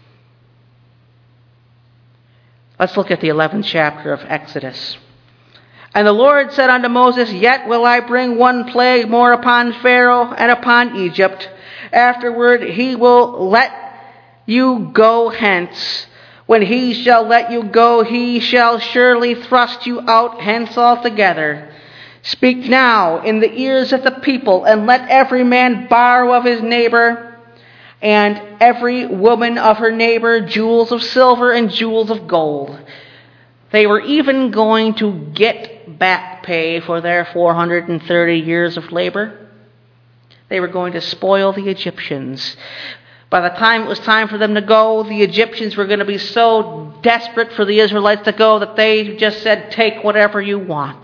Let's look at the 11th chapter of Exodus. And the Lord said unto Moses, Yet will I bring one plague more upon Pharaoh and upon Egypt. Afterward he will let you go hence. When he shall let you go, he shall surely thrust you out hence altogether. Speak now in the ears of the people, and let every man borrow of his neighbor, and every woman of her neighbor, jewels of silver and jewels of gold. They were even going to get back pay for their 430 years of labor. They were going to spoil the Egyptians. By the time it was time for them to go, the Egyptians were going to be so desperate for the Israelites to go that they just said, Take whatever you want.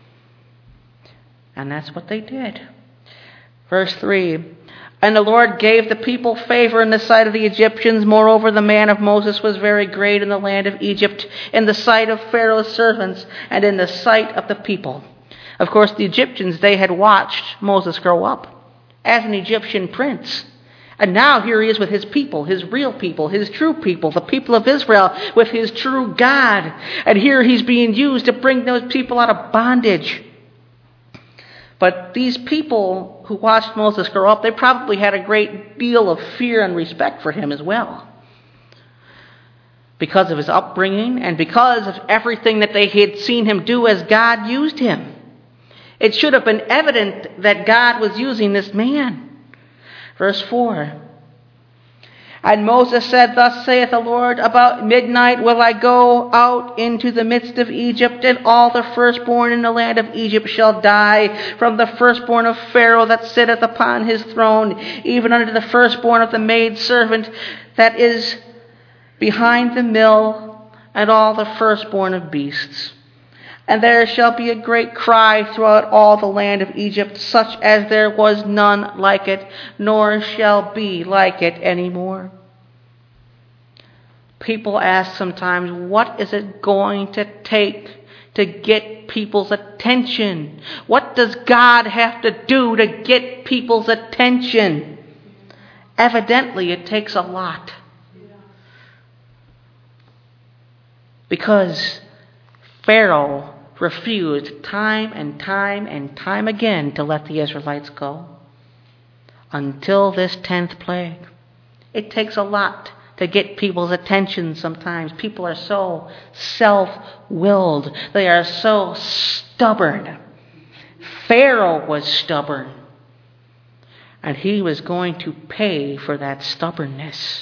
And that's what they did. Verse 3, And the Lord gave the people favor in the sight of the Egyptians. Moreover, the man of Moses was very great in the land of Egypt, in the sight of Pharaoh's servants, and in the sight of the people. Of course, the Egyptians, they had watched Moses grow up as an Egyptian prince. And now here he is with his people, his real people, his true people, the people of Israel, with his true God. And here he's being used to bring those people out of bondage. But these people who watched Moses grow up, they probably had a great deal of fear and respect for him as well, because of his upbringing and because of everything that they had seen him do as God used him. It should have been evident that God was using this man. Verse 4, And Moses said, Thus saith the Lord, About midnight will I go out into the midst of Egypt, and all the firstborn in the land of Egypt shall die, from the firstborn of Pharaoh that sitteth upon his throne, even unto the firstborn of the maidservant that is behind the mill, and all the firstborn of beasts. And there shall be a great cry throughout all the land of Egypt, such as there was none like it, nor shall be like it any more. People ask sometimes, what is it going to take to get people's attention? What does God have to do to get people's attention? Evidently, it takes a lot. Because Pharaoh refused time and time and time again to let the Israelites go, until this 10th plague. It takes a lot to get people's attention sometimes. People are so self-willed. They are so stubborn. Pharaoh was stubborn, and he was going to pay for that stubbornness.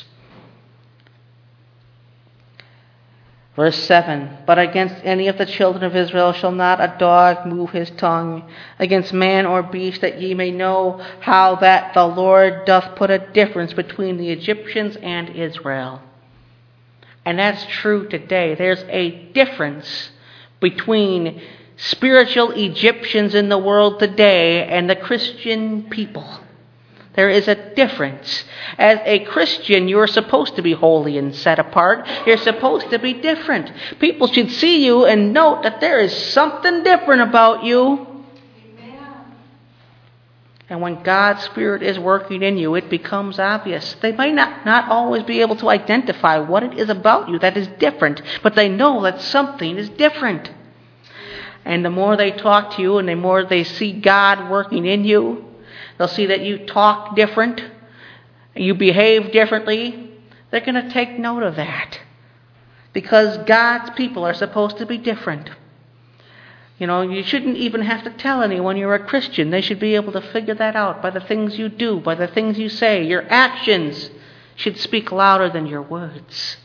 Verse 7, But against any of the children of Israel shall not a dog move his tongue, against man or beast, that ye may know how that the Lord doth put a difference between the Egyptians and Israel. And that's true today. There's a difference between spiritual Egyptians in the world today and the Christian people. There is a difference. As a Christian, you're supposed to be holy and set apart. You're supposed to be different. People should see you and note that there is something different about you. Amen. And when God's Spirit is working in you, it becomes obvious. They might not always be able to identify what it is about you that is different, but they know that something is different. And the more they talk to you and the more they see God working in you, they'll see that you talk different, you behave differently. They're going to take note of that, because God's people are supposed to be different. You know, you shouldn't even have to tell anyone you're a Christian. They should be able to figure that out by the things you do, by the things you say. Your actions should speak louder than your words.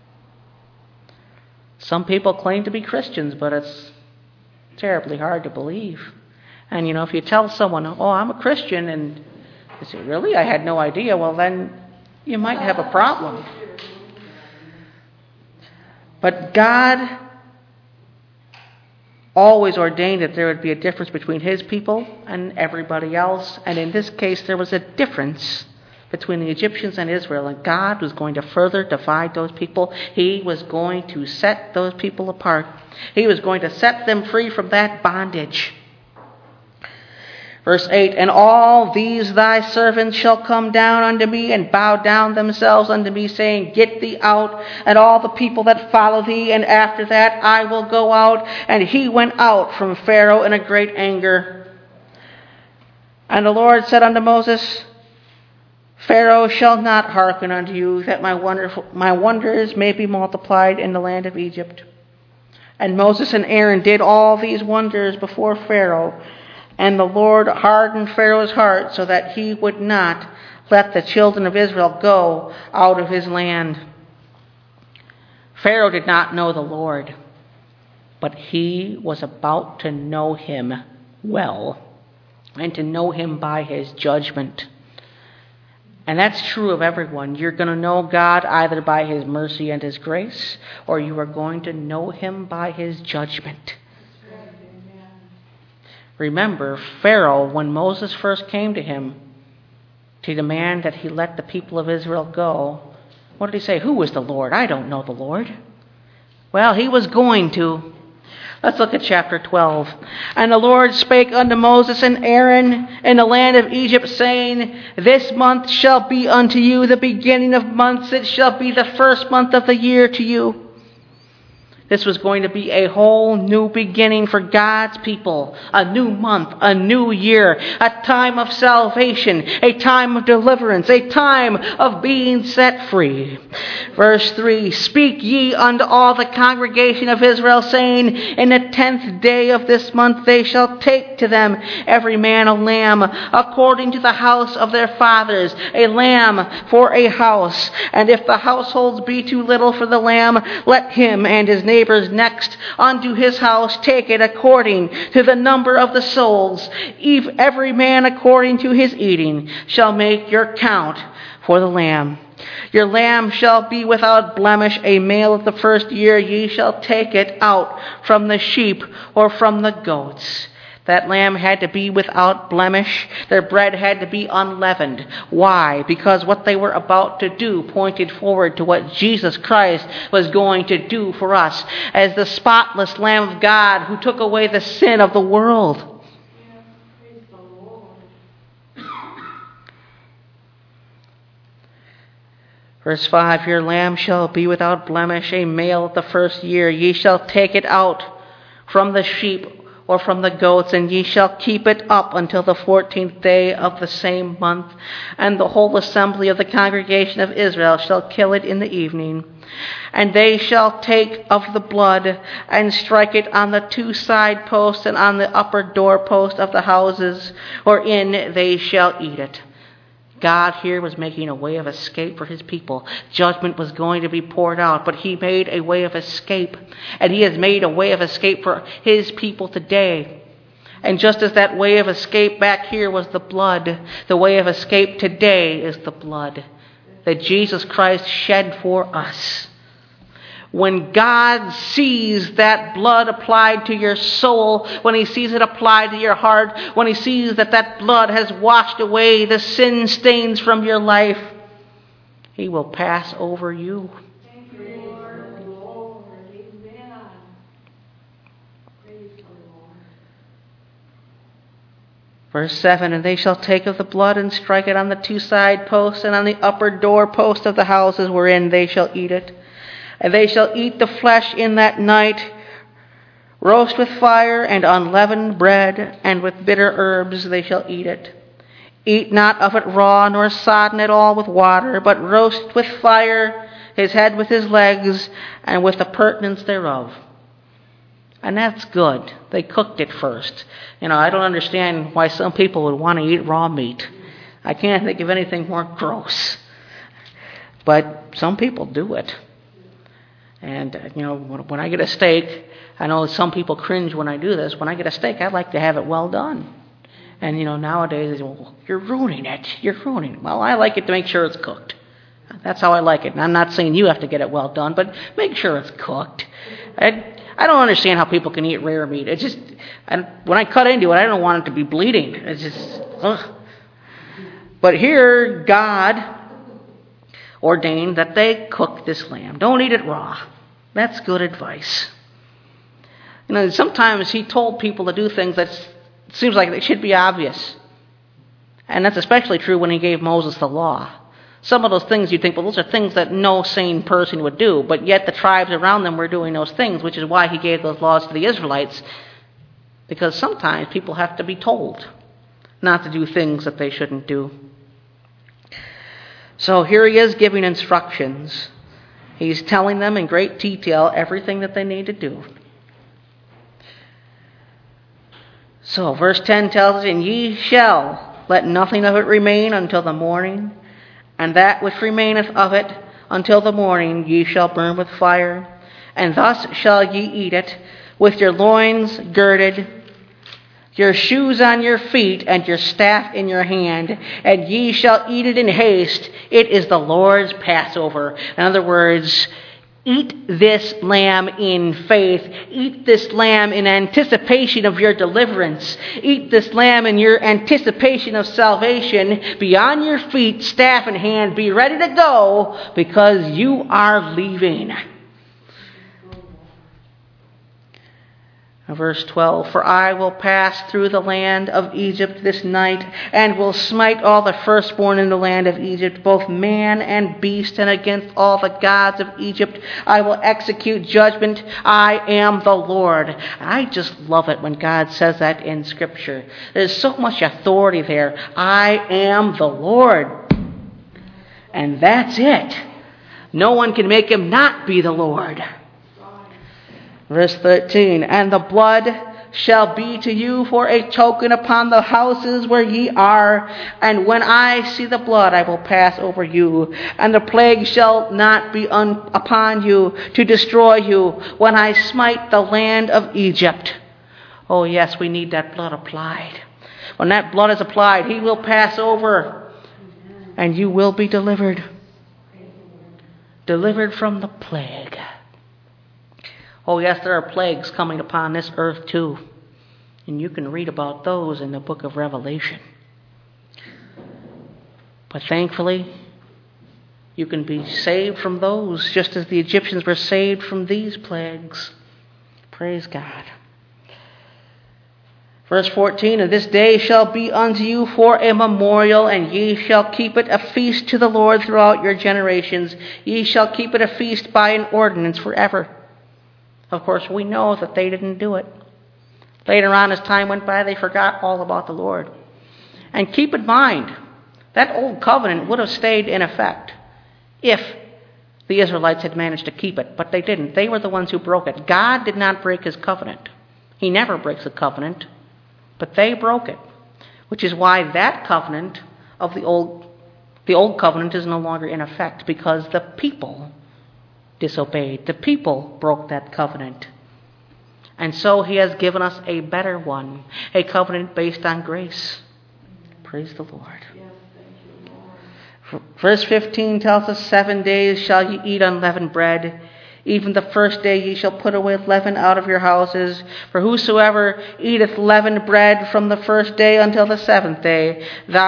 Some people claim to be Christians, but it's terribly hard to believe. And, you know, if you tell someone, oh, I'm a Christian, and they say, really? I had no idea. Well, then you might have a problem. But God always ordained that there would be a difference between his people and everybody else. And in this case, there was a difference between the Egyptians and Israel, and God was going to further divide those people. He was going to set those people apart. He was going to set them free from that bondage. Verse 8, and all these thy servants shall come down unto me and bow down themselves unto me, saying, Get thee out, and all the people that follow thee, and after that I will go out. And he went out from Pharaoh in a great anger. And the Lord said unto Moses, Pharaoh shall not hearken unto you, that my wonders may be multiplied in the land of Egypt. And Moses and Aaron did all these wonders before Pharaoh. And the Lord hardened Pharaoh's heart so that he would not let the children of Israel go out of his land. Pharaoh did not know the Lord, but he was about to know him well and to know him by his judgment. And that's true of everyone. You're going to know God either by his mercy and his grace, or you are going to know him by his judgment. Remember, Pharaoh, when Moses first came to him to demand that he let the people of Israel go, what did he say? Who is the Lord? I don't know the Lord. Well, he was going to. Let's look at chapter 12. And the Lord spake unto Moses and Aaron in the land of Egypt, saying, This month shall be unto you the beginning of months. It shall be the first month of the year to you. This was going to be a whole new beginning for God's people. A new month, a new year, a time of salvation, a time of deliverance, a time of being set free. Verse 3, Speak ye unto all the congregation of Israel, saying, In the 10th day of this month they shall take to them every man a lamb, according to the house of their fathers, a lamb for a house. And if the households be too little for the lamb, let him and his neighbors next unto his house take it according to the number of the souls. Every man according to his eating shall make your count for the lamb. Your lamb shall be without blemish, a male of the first year. Ye shall take it out from the sheep or from the goats. That lamb had to be without blemish. Their bread had to be unleavened. Why? Because what they were about to do pointed forward to what Jesus Christ was going to do for us as the spotless Lamb of God who took away the sin of the world. Praise the Lord. Verse 5, Your lamb shall be without blemish, a male of the first year. Ye shall take it out from the sheep or from the goats, and ye shall keep it up until the 14th day of the same month. And the whole assembly of the congregation of Israel shall kill it in the evening. And they shall take of the blood and strike it on the two side posts and on the upper doorpost of the houses, wherein they shall eat it. God here was making a way of escape for his people. Judgment was going to be poured out, but he made a way of escape. And he has made a way of escape for his people today. And just as that way of escape back here was the blood, the way of escape today is the blood that Jesus Christ shed for us. When God sees that blood applied to your soul, when he sees it applied to your heart, when he sees that that blood has washed away the sin stains from your life, he will pass over you. Thank you, Lord. Lord. Amen. Praise the Lord. Verse 7, And they shall take of the blood and strike it on the two side posts and on the upper door post of the houses wherein they shall eat it. And they shall eat the flesh in that night, roast with fire and unleavened bread, and with bitter herbs they shall eat it. Eat not of it raw, nor sodden at all with water, but roast with fire his head with his legs, and with the purtenance thereof. And that's good. They cooked it first. I don't understand why some people would want to eat raw meat. I can't think of anything more gross. But some people do it. And, when I get a steak, I know some people cringe when I do this. When I get a steak, I like to have it well done. And, nowadays, they say, well, you're ruining it. You're ruining it. Well, I like it to make sure it's cooked. That's how I like it. And I'm not saying you have to get it well done, but make sure it's cooked. I don't understand how people can eat rare meat. It's just, when I cut into it, I don't want it to be bleeding. It's just, ugh. But here, God ordained that they cook this lamb. Don't eat it raw. That's good advice. Sometimes he told people to do things that seems like they should be obvious. And that's especially true when he gave Moses the law. Some of those things you'd think, well, those are things that no sane person would do. But yet the tribes around them were doing those things, which is why he gave those laws to the Israelites. Because sometimes people have to be told not to do things that they shouldn't do. So here he is giving instructions. He's telling them in great detail everything that they need to do. So verse 10 tells us, and ye shall let nothing of it remain until the morning, and that which remaineth of it until the morning ye shall burn with fire, and thus shall ye eat it, with your loins girded, your shoes on your feet, and your staff in your hand, and ye shall eat it in haste. It is the Lord's Passover. In other words, eat this lamb in faith. Eat this lamb in anticipation of your deliverance. Eat this lamb in your anticipation of salvation. Be on your feet, staff in hand. Be ready to go, because you are leaving. Verse 12, for I will pass through the land of Egypt this night, and will smite all the firstborn in the land of Egypt, both man and beast, and against all the gods of Egypt I will execute judgment. I am the Lord. I just love it when God says that in Scripture. There's so much authority there. I am the Lord. And that's it. No one can make him not be the Lord. Verse 13, and the blood shall be to you for a token upon the houses where ye are. And when I see the blood, I will pass over you. And the plague shall not be upon you to destroy you when I smite the land of Egypt. Oh yes, we need that blood applied. When that blood is applied, he will pass over, and you will be delivered. Delivered from the plague. Oh yes, there are plagues coming upon this earth too. And you can read about those in the book of Revelation. But thankfully, you can be saved from those, just as the Egyptians were saved from these plagues. Praise God. Verse 14, and this day shall be unto you for a memorial, and ye shall keep it a feast to the Lord throughout your generations. Ye shall keep it a feast by an ordinance forever. Of course, we know that they didn't do it. Later on, as time went by, they forgot all about the Lord. And keep in mind, that old covenant would have stayed in effect if the Israelites had managed to keep it. But they didn't. They were the ones who broke it. God did not break his covenant. He never breaks a covenant. But they broke it. Which is why that covenant of the old covenant is no longer in effect, because the people disobeyed. The people broke that covenant. And so he has given us a better one, a covenant based on grace. Praise the Lord. Yes, thank you, Lord. Verse 15 tells us, 7 days shall ye eat unleavened bread. Even the first day ye shall put away leaven out of your houses. For whosoever eateth leavened bread from the first day until the 7th day,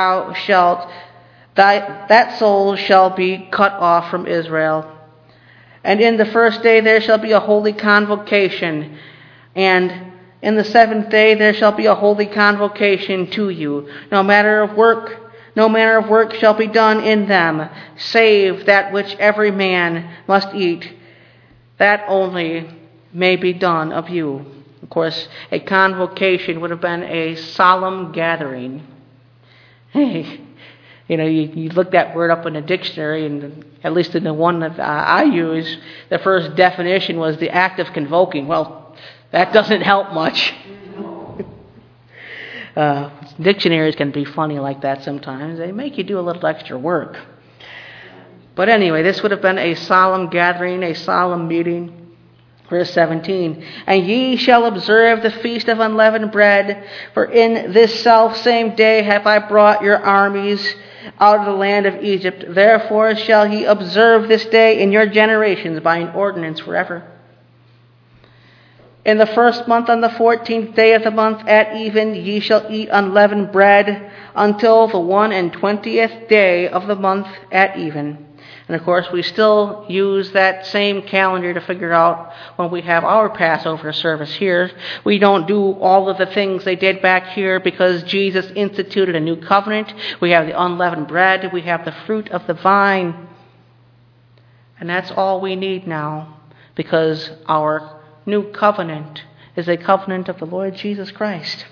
that soul shall be cut off from Israel. And in the first day there shall be a holy convocation, and in the 7th day there shall be a holy convocation to you. No manner of work shall be done in them, save that which every man must eat. That only may be done of you. Of course, a convocation would have been a solemn gathering. You look that word up in a dictionary, and at least in the one that I use, the first definition was the act of convoking. Well, that doesn't help much. Dictionaries can be funny like that sometimes. They make you do a little extra work. But anyway, this would have been a solemn gathering, a solemn meeting. Verse 17, and ye shall observe the feast of unleavened bread, for in this selfsame day have I brought your armies out of the land of Egypt. Therefore shall ye observe this day in your generations by an ordinance forever. In the first month, on the 14th day of the month at even, ye shall eat unleavened bread. until the 21st day of the month at even. And of course, we still use that same calendar to figure out when we have our Passover service here. We don't do all of the things they did back here because Jesus instituted a new covenant. We have the unleavened bread. We have the fruit of the vine. And that's all we need now because our new covenant is a covenant of the Lord Jesus Christ.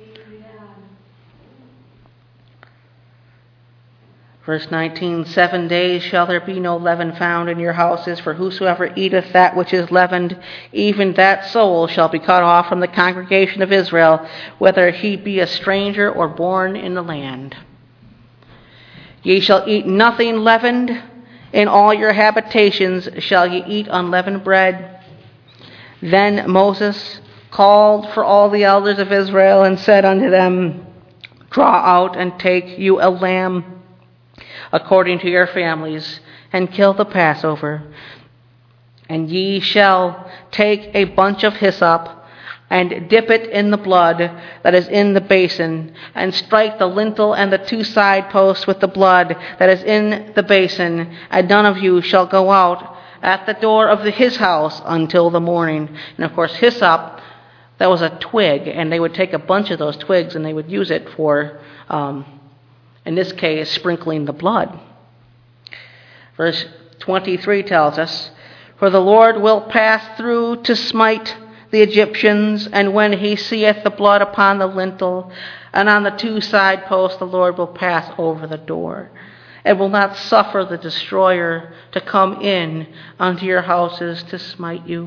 Verse 19, 7 days shall there be no leaven found in your houses, for whosoever eateth that which is leavened, even that soul shall be cut off from the congregation of Israel, whether he be a stranger or born in the land. Ye shall eat nothing leavened, in all your habitations shall ye eat unleavened bread. Then Moses called for all the elders of Israel and said unto them, Draw out and take you a lamb according to your families, and kill the Passover. And ye shall take a bunch of hyssop, and dip it in the blood that is in the basin, and strike the lintel and the 2 side posts with the blood that is in the basin, and none of you shall go out at the door of his house until the morning. And of course, hyssop, that was a twig, and they would take a bunch of those twigs and they would use it for in this case, sprinkling the blood. Verse 23 tells us, For the Lord will pass through to smite the Egyptians, and when he seeth the blood upon the lintel and on the 2 side posts, the Lord will pass over the door, and will not suffer the destroyer to come in unto your houses to smite you.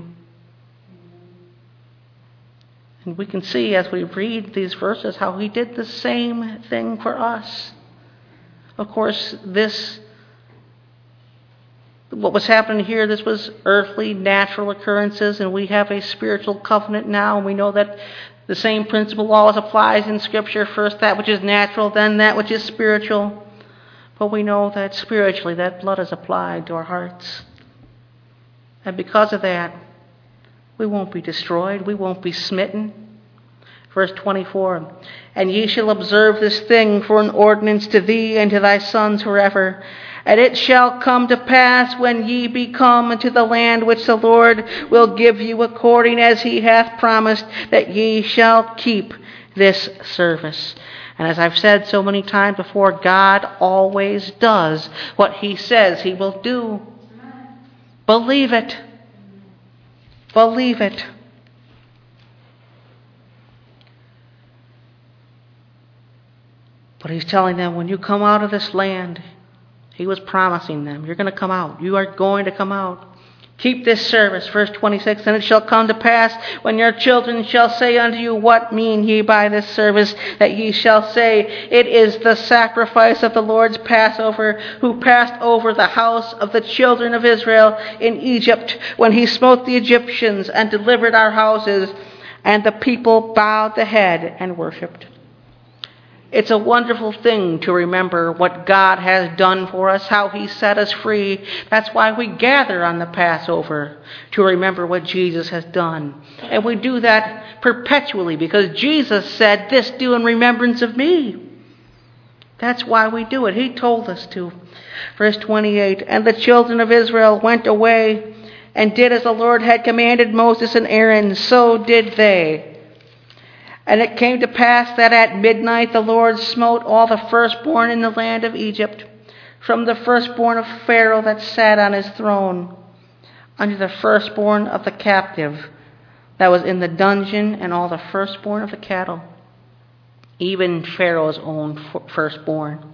And we can see as we read these verses how he did the same thing for us. Of course, what was happening here, this was earthly, natural occurrences, and we have a spiritual covenant now, and we know that the same principle always applies in Scripture. First that which is natural, then that which is spiritual. But we know that spiritually that blood is applied to our hearts. And because of that, we won't be destroyed, we won't be smitten. Verse 24, And ye shall observe this thing for an ordinance to thee and to thy sons forever. And it shall come to pass when ye be come into the land which the Lord will give you according as he hath promised, that ye shall keep this service. And as I've said so many times before, God always does what he says he will do. Believe it. Believe it. But he's telling them, when you come out of this land, he was promising them, you're going to come out. You are going to come out. Keep this service. Verse 26, And it shall come to pass, when your children shall say unto you, What mean ye by this service? That ye shall say, It is the sacrifice of the Lord's Passover, who passed over the house of the children of Israel in Egypt, when he smote the Egyptians and delivered our houses. And the people bowed the head and worshipped. It's a wonderful thing to remember what God has done for us, how he set us free. That's why we gather on the Passover, to remember what Jesus has done. And we do that perpetually because Jesus said, This do in remembrance of me. That's why we do it. He told us to. Verse 28, And the children of Israel went away and did as the Lord had commanded Moses and Aaron, so did they. And it came to pass that at midnight the Lord smote all the firstborn in the land of Egypt, from the firstborn of Pharaoh that sat on his throne, unto the firstborn of the captive that was in the dungeon, and all the firstborn of the cattle, even Pharaoh's own firstborn.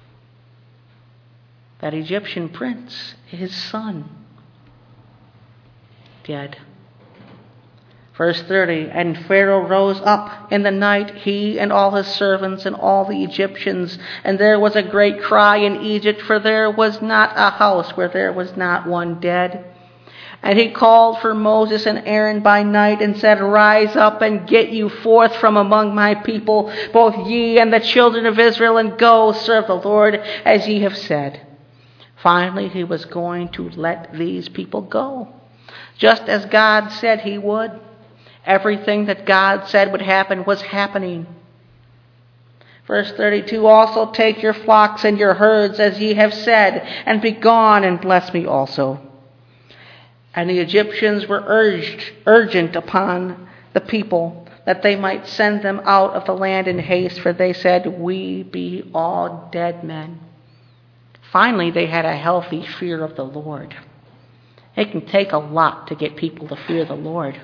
That Egyptian prince, his son, dead. Verse 30, And Pharaoh rose up in the night, he and all his servants and all the Egyptians. And there was a great cry in Egypt, for there was not a house where there was not one dead. And he called for Moses and Aaron by night and said, Rise up and get you forth from among my people, both ye and the children of Israel, and go serve the Lord as ye have said. Finally, he was going to let these people go, just as God said he would. Everything that God said would happen was happening. Verse 32, also take your flocks and your herds as ye have said, and be gone and bless me also. And the Egyptians were urgent upon the people that they might send them out of the land in haste, for they said, we be all dead men. Finally, they had a healthy fear of the Lord. It can take a lot to get people to fear the Lord.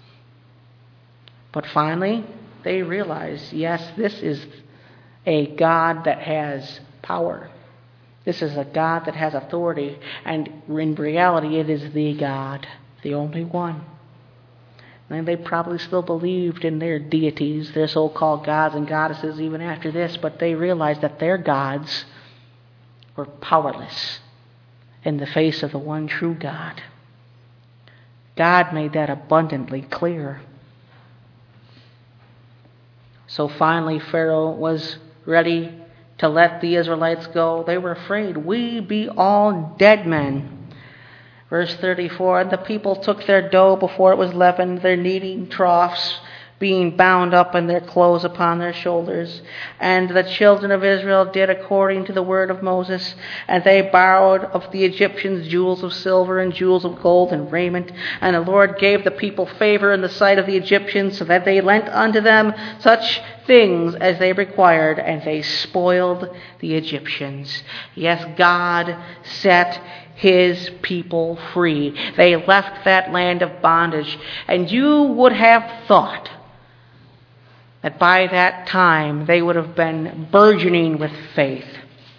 But finally, they realized, yes, this is a God that has power. This is a God that has authority. And in reality, it is the God, the only one. And they probably still believed in their deities, their so-called gods and goddesses even after this, but they realized that their gods were powerless in the face of the one true God. God made that abundantly clear. So finally, Pharaoh was ready to let the Israelites go. They were afraid. We be all dead men. Verse 34, and the people took their dough before it was leavened, their kneading troughs being bound up and their clothes upon their shoulders. And the children of Israel did according to the word of Moses, and they borrowed of the Egyptians jewels of silver and jewels of gold and raiment. And the Lord gave the people favor in the sight of the Egyptians, so that they lent unto them such things as they required, and they spoiled the Egyptians. Yes, God set his people free. They left that land of bondage. And you would have thought that by that time they would have been burgeoning with faith.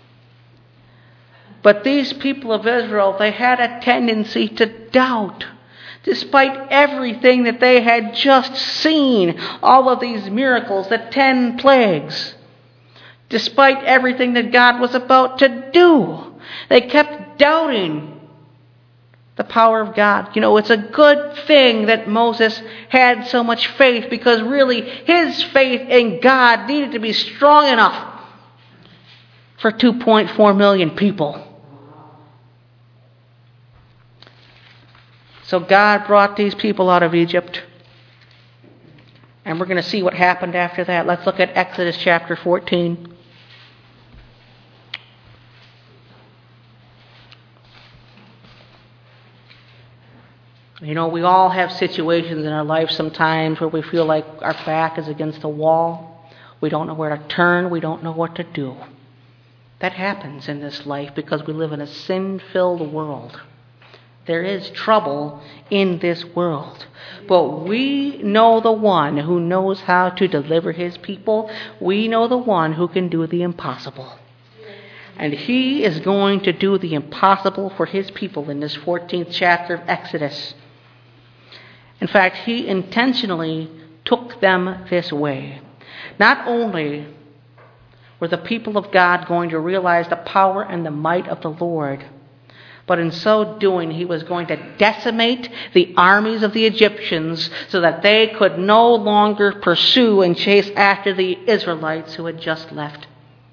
But these people of Israel, they had a tendency to doubt. Despite everything that they had just seen, all of these miracles, the 10 plagues, despite everything that God was about to do, they kept doubting the power of God. You know, it's a good thing that Moses had so much faith, because really his faith in God needed to be strong enough for 2.4 million people. So God brought these people out of Egypt. And we're going to see what happened after that. Let's look at Exodus chapter 14. You know, we all have situations in our life sometimes where we feel like our back is against the wall. We don't know where to turn. We don't know what to do. That happens in this life because we live in a sin-filled world. There is trouble in this world. But we know the one who knows how to deliver his people. We know the one who can do the impossible. And he is going to do the impossible for his people in this 14th chapter of Exodus. In fact, he intentionally took them this way. Not only were the people of God going to realize the power and the might of the Lord, but in so doing, he was going to decimate the armies of the Egyptians so that they could no longer pursue and chase after the Israelites who had just left.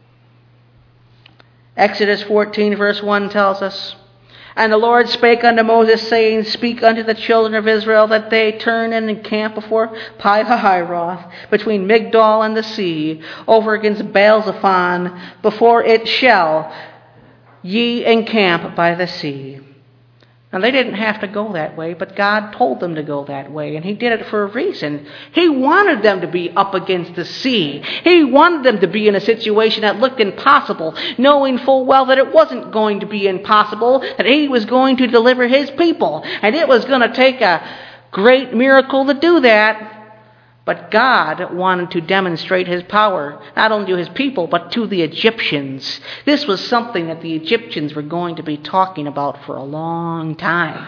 Exodus 14 verse 1 tells us, and the Lord spake unto Moses, saying, speak unto the children of Israel that they turn and encamp before Pi-hahiroth, between Migdol and the sea, over against Baal-zephon, before it shall ye encamp by the sea. Now, they didn't have to go that way, but God told them to go that way, and he did it for a reason. He wanted them to be up against the sea. He wanted them to be in a situation that looked impossible, knowing full well that it wasn't going to be impossible, that he was going to deliver his people, and it was going to take a great miracle to do that. But God wanted to demonstrate his power, not only to his people, but to the Egyptians. This was something that the Egyptians were going to be talking about for a long time.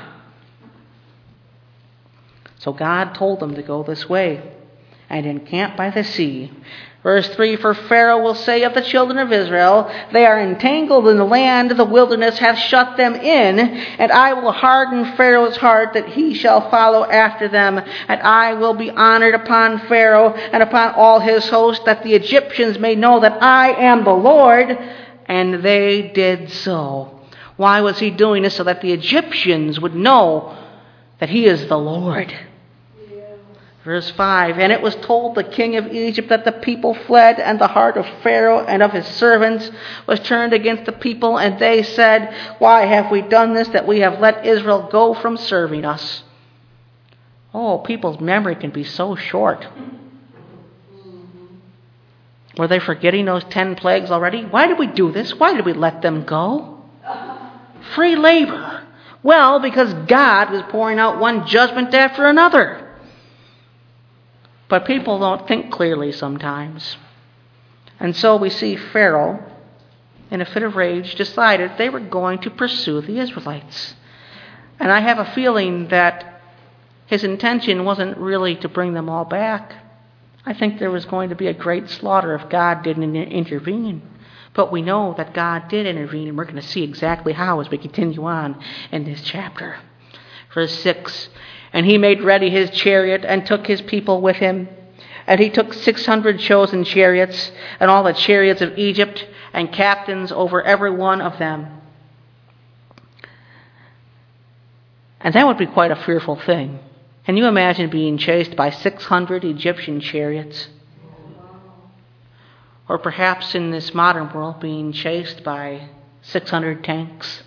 So God told them to go this way and encamp by the sea. Verse 3, for Pharaoh will say of the children of Israel, they are entangled in the land, the wilderness hath shut them in, and I will harden Pharaoh's heart that he shall follow after them, and I will be honored upon Pharaoh and upon all his host, that the Egyptians may know that I am the Lord. And they did so. Why was he doing this? So that the Egyptians would know that he is the Lord. Verse 5, and it was told the king of Egypt that the people fled, and the heart of Pharaoh and of his servants was turned against the people, and they said, why have we done this, that we have let Israel go from serving us? Oh, people's memory can be so short. Were they forgetting those 10 plagues already? Why did we do this? Why did we let them go? Free labor. Well, because God was pouring out one judgment after another. But people don't think clearly sometimes. And so we see Pharaoh, in a fit of rage, decided they were going to pursue the Israelites. And I have a feeling that his intention wasn't really to bring them all back. I think there was going to be a great slaughter if God didn't intervene. But we know that God did intervene, and we're going to see exactly how as we continue on in this chapter. Verse 6, and he made ready his chariot and took his people with him. And he took 600 chosen chariots and all the chariots of Egypt and captains over every one of them. And that would be quite a fearful thing. Can you imagine being chased by 600 Egyptian chariots? Or perhaps in this modern world being chased by 600 tanks?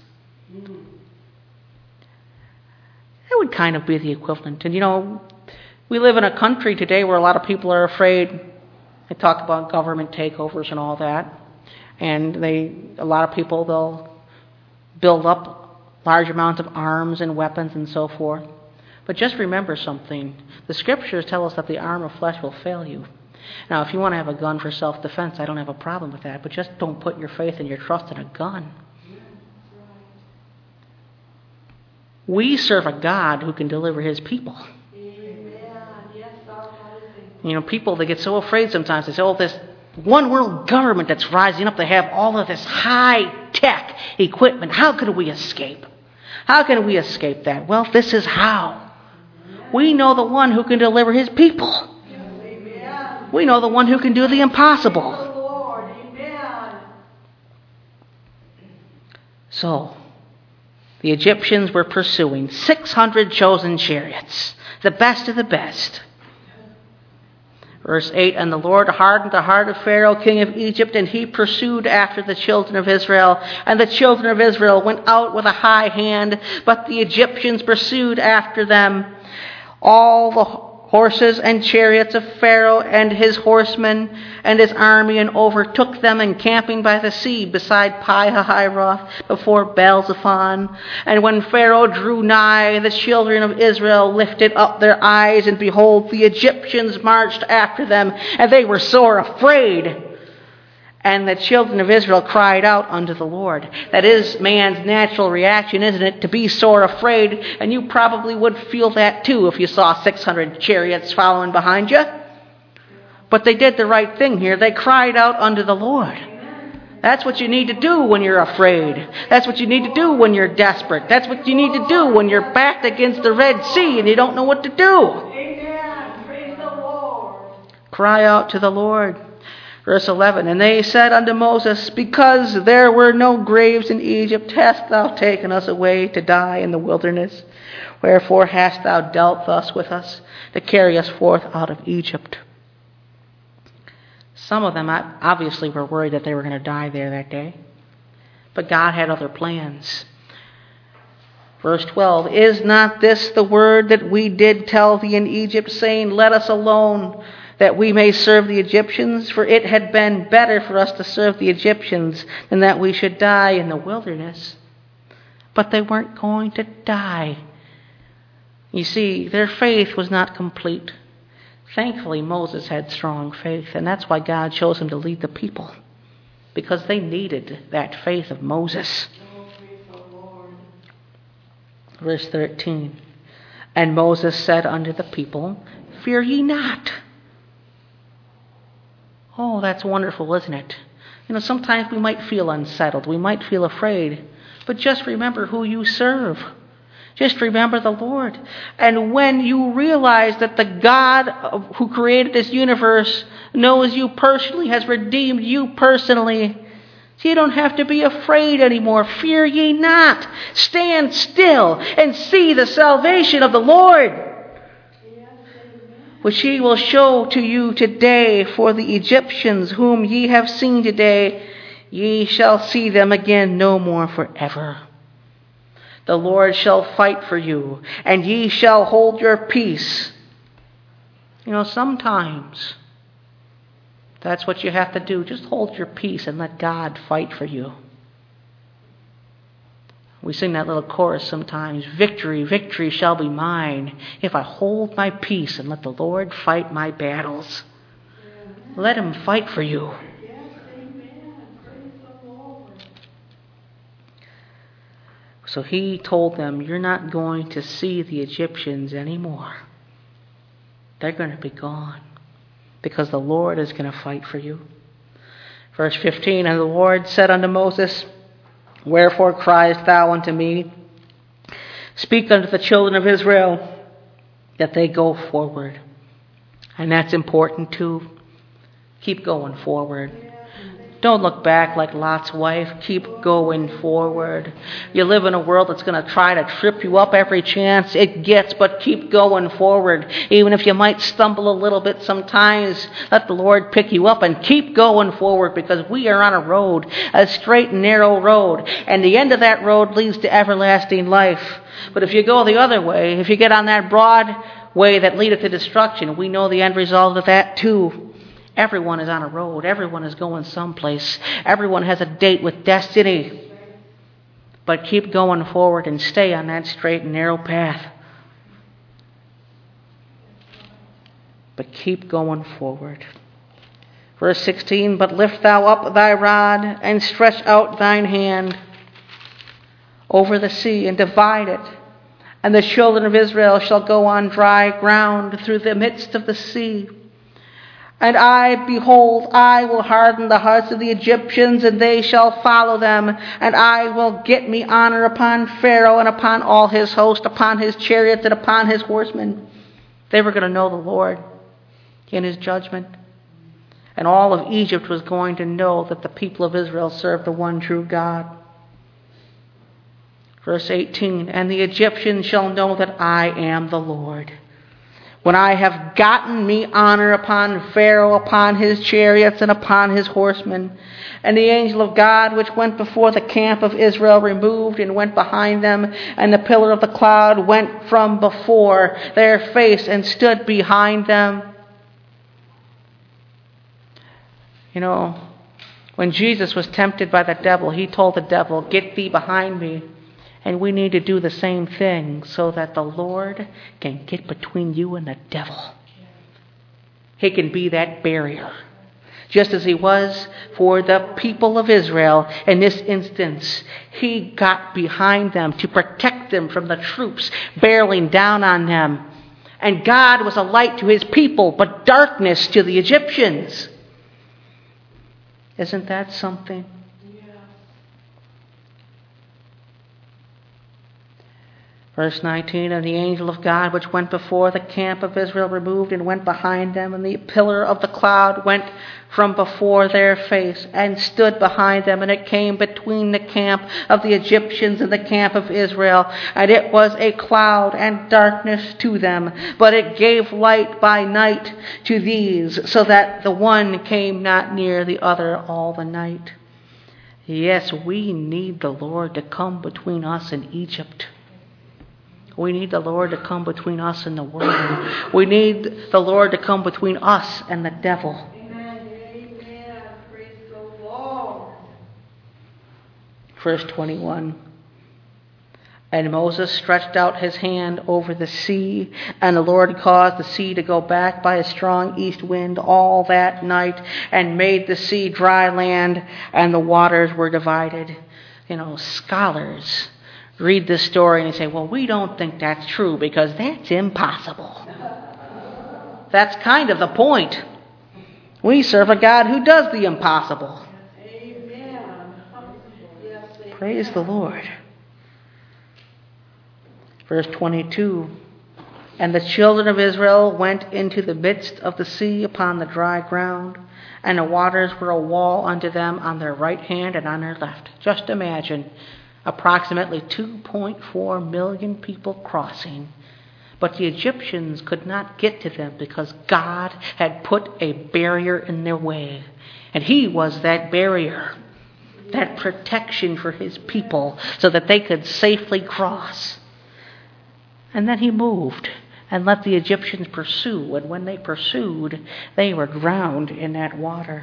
That would kind of be the equivalent. And we live in a country today where a lot of people are afraid. They talk about government takeovers and all that. And a lot of people, they'll build up large amounts of arms and weapons and so forth. But just remember something. The scriptures tell us that the arm of flesh will fail you. Now, if you want to have a gun for self-defense, I don't have a problem with that. But just don't put your faith and your trust in a gun. We serve a God who can deliver his people. People, they get so afraid sometimes. They say, this one world government that's rising up, they have all of this high-tech equipment. How could we escape? How can we escape that? Well, this is how. We know the one who can deliver his people. We know the one who can do the impossible. So, the Egyptians were pursuing 600 chosen chariots, the best of the best. Verse 8, and the Lord hardened the heart of Pharaoh, king of Egypt, and he pursued after the children of Israel. And the children of Israel went out with a high hand, but the Egyptians pursued after them. All the horses and chariots of Pharaoh and his horsemen and his army, and overtook them encamping by the sea beside Pi-hahiroth before Baal-zephon. And when Pharaoh drew nigh, the children of Israel lifted up their eyes, and behold, the Egyptians marched after them, and they were sore afraid. And the children of Israel cried out unto the Lord. That is man's natural reaction, isn't it? To be sore afraid. And you probably would feel that too if you saw 600 chariots following behind you. But they did the right thing here. They cried out unto the Lord. That's what you need to do when you're afraid. That's what you need to do when you're desperate. That's what you need to do when you're backed against the Red Sea and you don't know what to do. Amen. Praise the Lord. Cry out to the Lord. Verse 11, and they said unto Moses, because there were no graves in Egypt, hast thou taken us away to die in the wilderness? Wherefore hast thou dealt thus with us, to carry us forth out of Egypt? Some of them obviously were worried that they were going to die there that day. But God had other plans. Verse 12, is not this the word that we did tell thee in Egypt, saying, let us alone, that we may serve the Egyptians? For it had been better for us to serve the Egyptians than that we should die in the wilderness. But they weren't going to die. You see, their faith was not complete. Thankfully, Moses had strong faith, and that's why God chose him to lead the people, because they needed that faith of Moses. Verse 13, and Moses said unto the people, fear ye not. Oh, that's wonderful, isn't it? Sometimes we might feel unsettled. We might feel afraid. But just remember who you serve. Just remember the Lord. And when you realize that the God who created this universe knows you personally, has redeemed you personally, so you don't have to be afraid anymore. Fear ye not. Stand still and see the salvation of the Lord. which he will show to you today. For the Egyptians whom ye have seen today, ye shall see them again no more forever. The Lord shall fight for you, and ye shall hold your peace. Sometimes that's what you have to do. Just hold your peace and let God fight for you. We sing that little chorus sometimes. Victory, victory shall be mine if I hold my peace and let the Lord fight my battles. Let him fight for you. So he told them, you're not going to see the Egyptians anymore. They're going to be gone because the Lord is going to fight for you. Verse 15, and the Lord said unto Moses, wherefore criest thou unto me? Speak unto the children of Israel that they go forward. And that's important too. Keep going forward. Don't look back like Lot's wife. Keep going forward. You live in a world that's going to try to trip you up every chance it gets, but keep going forward. Even if you might stumble a little bit sometimes, let the Lord pick you up and keep going forward, because we are on a road, a straight and narrow road, and the end of that road leads to everlasting life. But if you go the other way, if you get on that broad way that leadeth to destruction, we know the end result of that too. Everyone is on a road. Everyone is going someplace. Everyone has a date with destiny. But keep going forward and stay on that straight and narrow path. But keep going forward. Verse 16, but lift thou up thy rod and stretch out thine hand over the sea and divide it. And the children of Israel shall go on dry ground through the midst of the sea. And behold, I will harden the hearts of the Egyptians, and they shall follow them. And I will get me honor upon Pharaoh and upon all his host, upon his chariots and upon his horsemen. They were going to know the Lord in his judgment. And all of Egypt was going to know that the people of Israel served the one true God. Verse 18, and the Egyptians shall know that I am the Lord, when I have gotten me honor upon Pharaoh, upon his chariots, and upon his horsemen. And the angel of God, which went before the camp of Israel, removed and went behind them. And the pillar of the cloud went from before their face and stood behind them. When Jesus was tempted by the devil, he told the devil, get thee behind me. And we need to do the same thing so that the Lord can get between you and the devil. He can be that barrier. Just as he was for the people of Israel in this instance. He got behind them to protect them from the troops barreling down on them. And God was a light to his people, but darkness to the Egyptians. Isn't that something? Verse 19, and the angel of God which went before the camp of Israel removed and went behind them, and the pillar of the cloud went from before their face and stood behind them, and it came between the camp of the Egyptians and the camp of Israel, and it was a cloud and darkness to them, but it gave light by night to these, so that the one came not near the other all the night. Yes, we need the Lord to come between us and Egypt. We need the Lord to come between us and the world. We need the Lord to come between us and the devil. Amen. Amen. Praise the Lord. Verse 21. And Moses stretched out his hand over the sea, and the Lord caused the sea to go back by a strong east wind all that night, and made the sea dry land, and the waters were divided. Scholars read this story and they say, well, we don't think that's true because that's impossible. That's kind of the point. We serve a God who does the impossible. Amen. Yes, Praise the Lord. Verse 22, and the children of Israel went into the midst of the sea upon the dry ground, and the waters were a wall unto them on their right hand and on their left. Just imagine approximately 2.4 million people crossing But the Egyptians could not get to them because God had put a barrier in their way. And He was that barrier, that protection for His people so that they could safely cross. And then He moved and let the Egyptians pursue. And when they pursued, they were drowned in that water.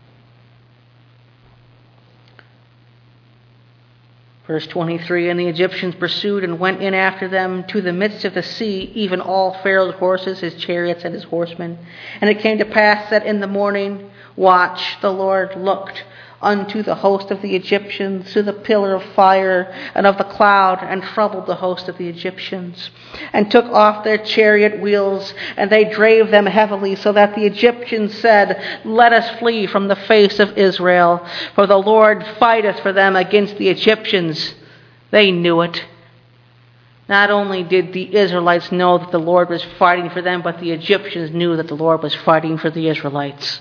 Verse 23, and the Egyptians pursued and went in after them to the midst of the sea, even all Pharaoh's horses, his chariots, and his horsemen. And it came to pass that in the morning watch the Lord looked unto the host of the Egyptians through the pillar of fire and of the cloud, and troubled the host of the Egyptians, and took off their chariot wheels, and they drave them heavily, so that the Egyptians said, let us flee from the face of Israel, for the Lord fighteth for them against the Egyptians. They knew it. Not only did the Israelites know that the Lord was fighting for them, but the Egyptians knew that the Lord was fighting for the Israelites.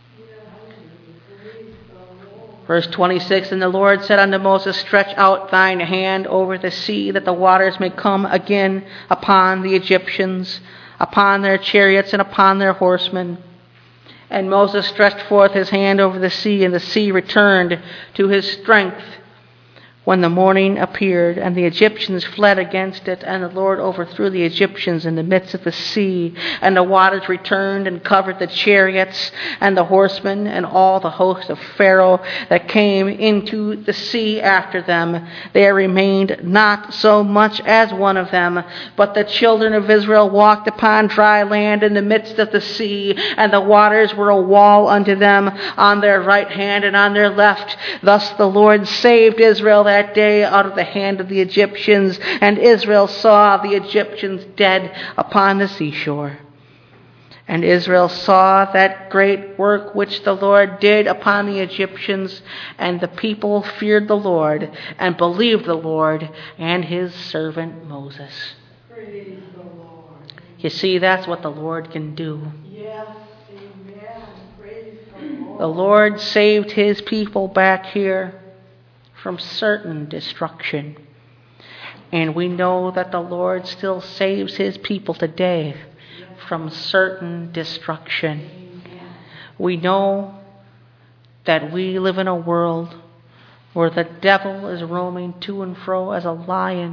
Verse 26, and the Lord said unto Moses, stretch out thine hand over the sea, that the waters may come again upon the Egyptians, upon their chariots and upon their horsemen. And Moses stretched forth his hand over the sea returned to his strength when the morning appeared, and the Egyptians fled against it, and the Lord overthrew the Egyptians in the midst of the sea, and the waters returned and covered the chariots and the horsemen and all the host of Pharaoh that came into the sea after them. There remained not so much as one of them, but the children of Israel walked upon dry land in the midst of the sea, and the waters were a wall unto them on their right hand and on their left. Thus the Lord saved Israel that day out of the hand of the Egyptians, and Israel saw the Egyptians dead upon the seashore. And Israel saw that great work which the Lord did upon the Egyptians, and the people feared the Lord and believed the Lord and his servant Moses. Praise the Lord. You see, that's what the Lord can do. Yes, amen. Praise the Lord. The Lord saved his people back here from certain destruction. And we know that the Lord still saves his people today from certain destruction. We know that we live in a world where the devil is roaming to and fro as a lion,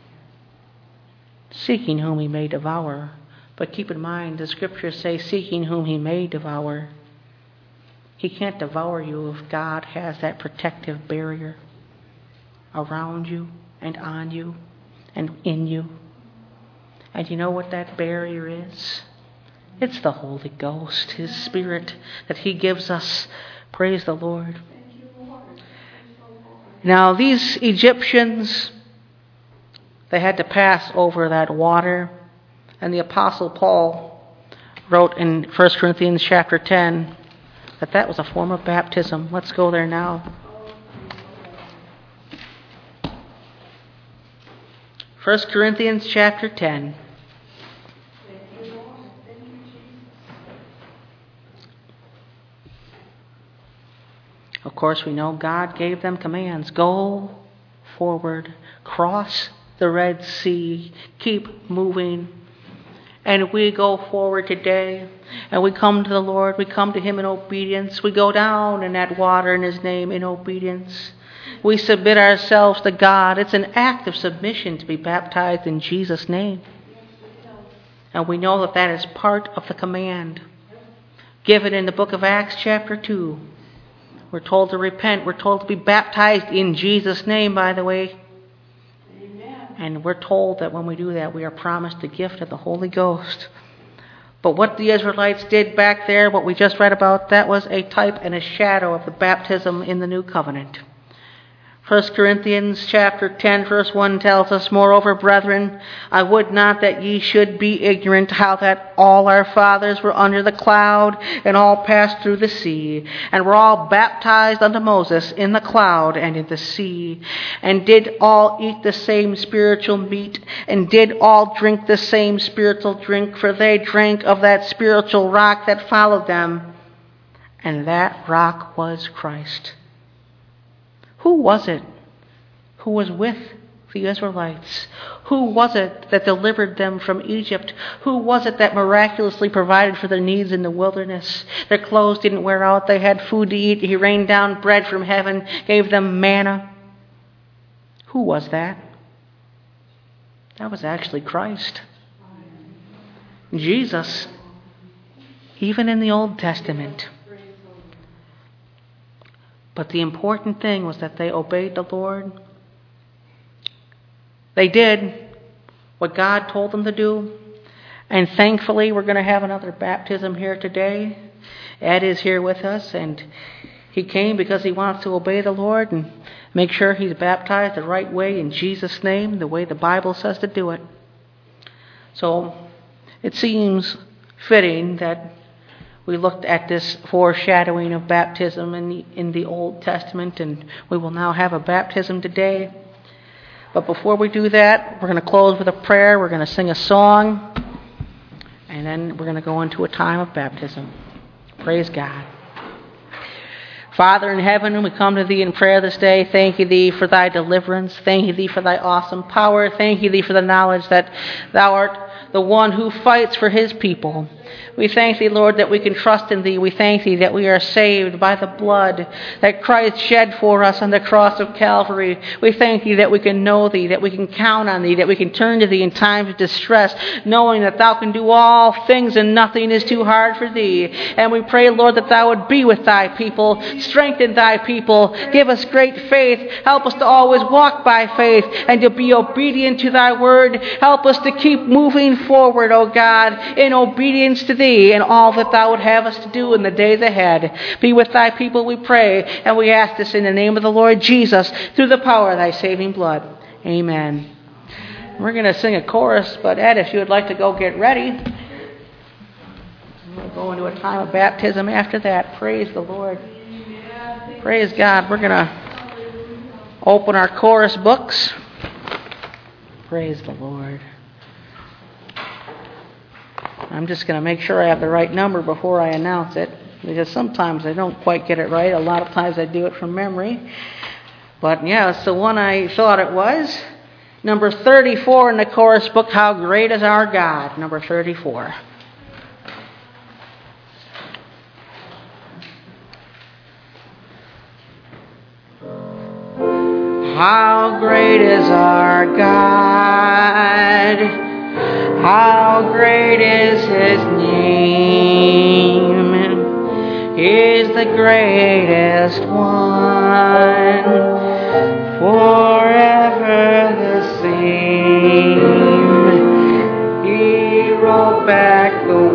seeking whom he may devour. But keep in mind, the scriptures say, seeking whom he may devour. He can't devour you if God has that protective barrier around you and on you and in you. And you know what that barrier is? It's the Holy Ghost, his Spirit that he gives us. Praise the Lord. Now these Egyptians, they had to pass over that water. And the Apostle Paul wrote in 1 Corinthians chapter 10 that was a form of baptism. Let's go there now. 1 Corinthians chapter 10. Of course, we know God gave them commands. Go forward, cross the Red Sea, keep moving. And we go forward today, and we come to the Lord. We come to him in obedience. We go down in that water in his name in obedience. We submit ourselves to God. It's an act of submission to be baptized in Jesus' name. And we know that is part of the command given in the book of Acts chapter 2. We're told to repent. We're told to be baptized in Jesus' name, by the way. Amen. And we're told that when we do that, we are promised the gift of the Holy Ghost. But what the Israelites did back there, what we just read about, that was a type and a shadow of the baptism in the new covenant. 1 Corinthians chapter 10 verse 1 tells us, moreover, brethren, I would not that ye should be ignorant how that all our fathers were under the cloud, and all passed through the sea, and were all baptized unto Moses in the cloud and in the sea, and did all eat the same spiritual meat, and did all drink the same spiritual drink, for they drank of that spiritual rock that followed them, and that rock was Christ. Who was it who was with the Israelites? Who was it that delivered them from Egypt? Who was it that miraculously provided for their needs in the wilderness? Their clothes didn't wear out. They had food to eat. He rained down bread from heaven, gave them manna. Who was that? That was actually Christ. Jesus, even in the Old Testament. But the important thing was that they obeyed the Lord. They did what God told them to do. And thankfully, we're going to have another baptism here today. Ed is here with us, and he came because he wants to obey the Lord and make sure he's baptized the right way in Jesus' name, the way the Bible says to do it. So it seems fitting that we looked at this foreshadowing of baptism in the Old Testament, and we will now have a baptism today. But before we do that, we're going to close with a prayer. We're going to sing a song, and then we're going to go into a time of baptism. Praise God. Father in heaven, we come to Thee in prayer this day. Thank you Thee for Thy deliverance. Thank you Thee for Thy awesome power. Thank you Thee for the knowledge that Thou art the one who fights for His people. We thank Thee, Lord, that we can trust in Thee. We thank Thee that we are saved by the blood that Christ shed for us on the cross of Calvary. We thank Thee that we can know Thee, that we can count on Thee, that we can turn to Thee in times of distress, knowing that Thou can do all things and nothing is too hard for Thee. And we pray, Lord, that Thou would be with Thy people, strengthen Thy people, give us great faith, help us to always walk by faith and to be obedient to Thy word. Help us to keep moving forward, O God, in obedience to Thee and all that Thou would have us to do in the days ahead. Be with Thy people, we pray, and we ask this in the name of the Lord Jesus, through the power of Thy saving blood. Amen. We're going to sing a chorus, but Ed, if you would like to go get ready, we'll go into a time of baptism after that. Praise the Lord. Praise God. We're going to open our chorus books. Praise the Lord. I'm just going to make sure I have the right number before I announce it, because sometimes I don't quite get it right. A lot of times I do it from memory. But yeah, it's the one I thought it was. Number 34 in the chorus book, How Great Is Our God. Number 34. How great is our God. How great is His name. He's the greatest one, forever the same. He rolled back the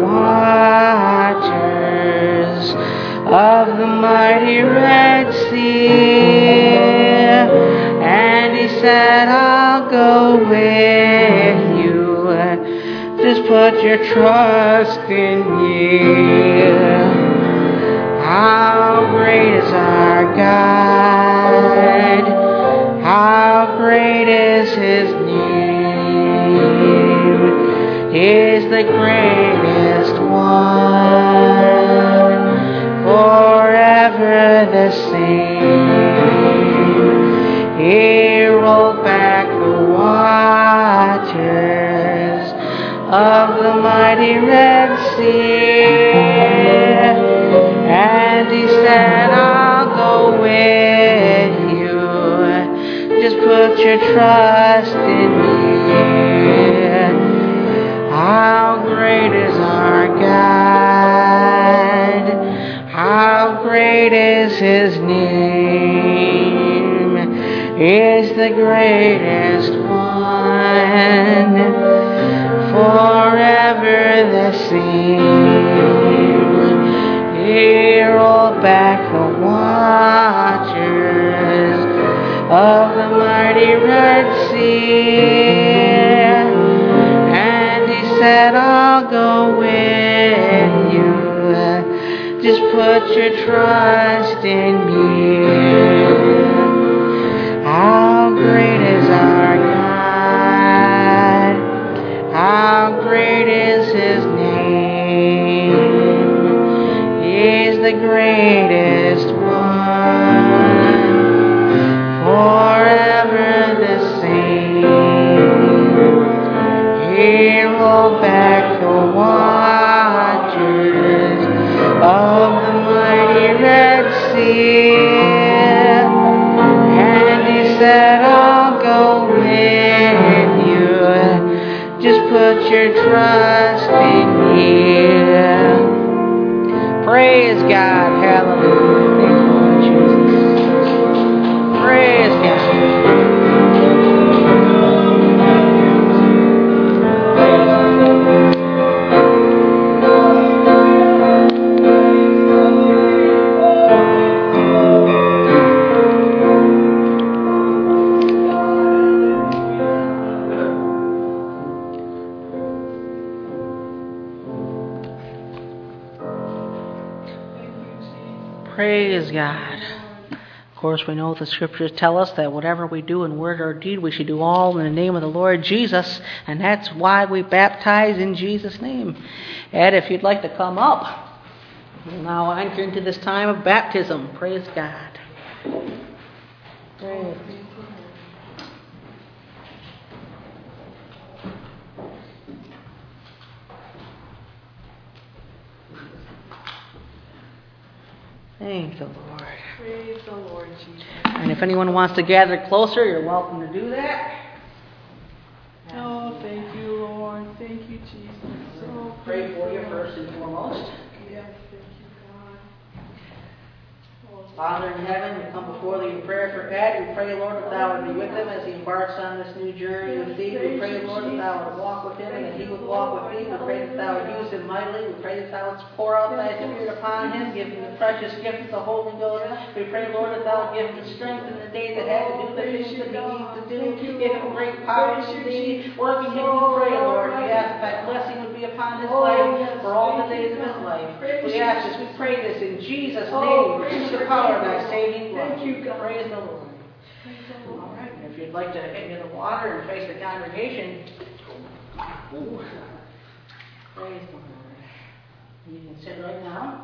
waters of the mighty Red Sea, and He said, I'll go with you. Just put your trust in me. How great is our God. How great is His name. He's the greatest one, forever the same. He rolled back the waters of the mighty Red Sea, and He said, I'll go with you. Just put your trust in me. How great is our God. How great is His name. He's the greatest one, forever the same. He rolled back the waters of the mighty Red Sea, and He said, I'll go with you. Just put your trust in me. How great is our God. How great is His name. He's the greatest one, forever the same. rolled back the waters of the mighty Red Sea. And he said, I'll go with you. Just put your trust in me. Praise God. Hallelujah. Thank you, Lord Jesus. Praise God. Praise God. Of course, we know the scriptures tell us that whatever we do in word or deed, we should do all in the name of the Lord Jesus, and that's why we baptize in Jesus' name. Ed, if you'd like to come up, we'll now enter into this time of baptism. Praise God. Praise. Thank the Lord. Praise the Lord Jesus. And if anyone wants to gather closer, you're welcome to do that. Oh, thank you, Lord. Thank you, Jesus. Oh, Pray for you first and foremost. Yes, thank you, God. Father in heaven, we come before thee in prayer for Ed. We pray, Lord, that thou would be with him as he embarks on this new journey with thee. We pray, Lord, that thou would walk with him and that he would walk with thee. We pray that thou would use him mightily. We pray that thou wouldst pour out thy Spirit upon him, give him the precious gift of the Holy Ghost. We pray, Lord, that thou would give him strength in the days ahead to do the things that he needs to do. Give him great power to thee. Working him, we pray, Lord. We ask that blessing would be upon his life for all the days of his life. We ask this, we pray this in Jesus' name, through the power of thy saving blood. Thank you, God. Praise the Lord. All right, and if you'd like to get into the water and face the congregation, ooh, praise the Lord. You can sit right down.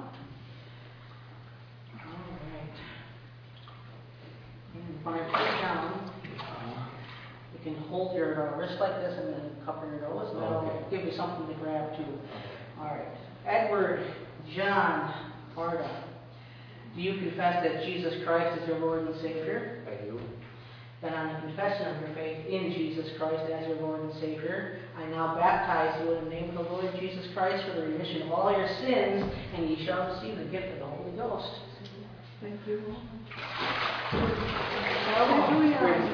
All right. And when I put it down, you can hold your wrist like this and then cover your nose, and that'll give you something to grab too. All right. Edward John Barda. Do you confess that Jesus Christ is your Lord and Savior? I do. Then on the confession of your faith in Jesus Christ as your Lord and Savior, I now baptize you in the name of the Lord Jesus Christ for the remission of all your sins, and ye shall receive the gift of the Holy Ghost. Thank you, Lord. Hallelujah. Praise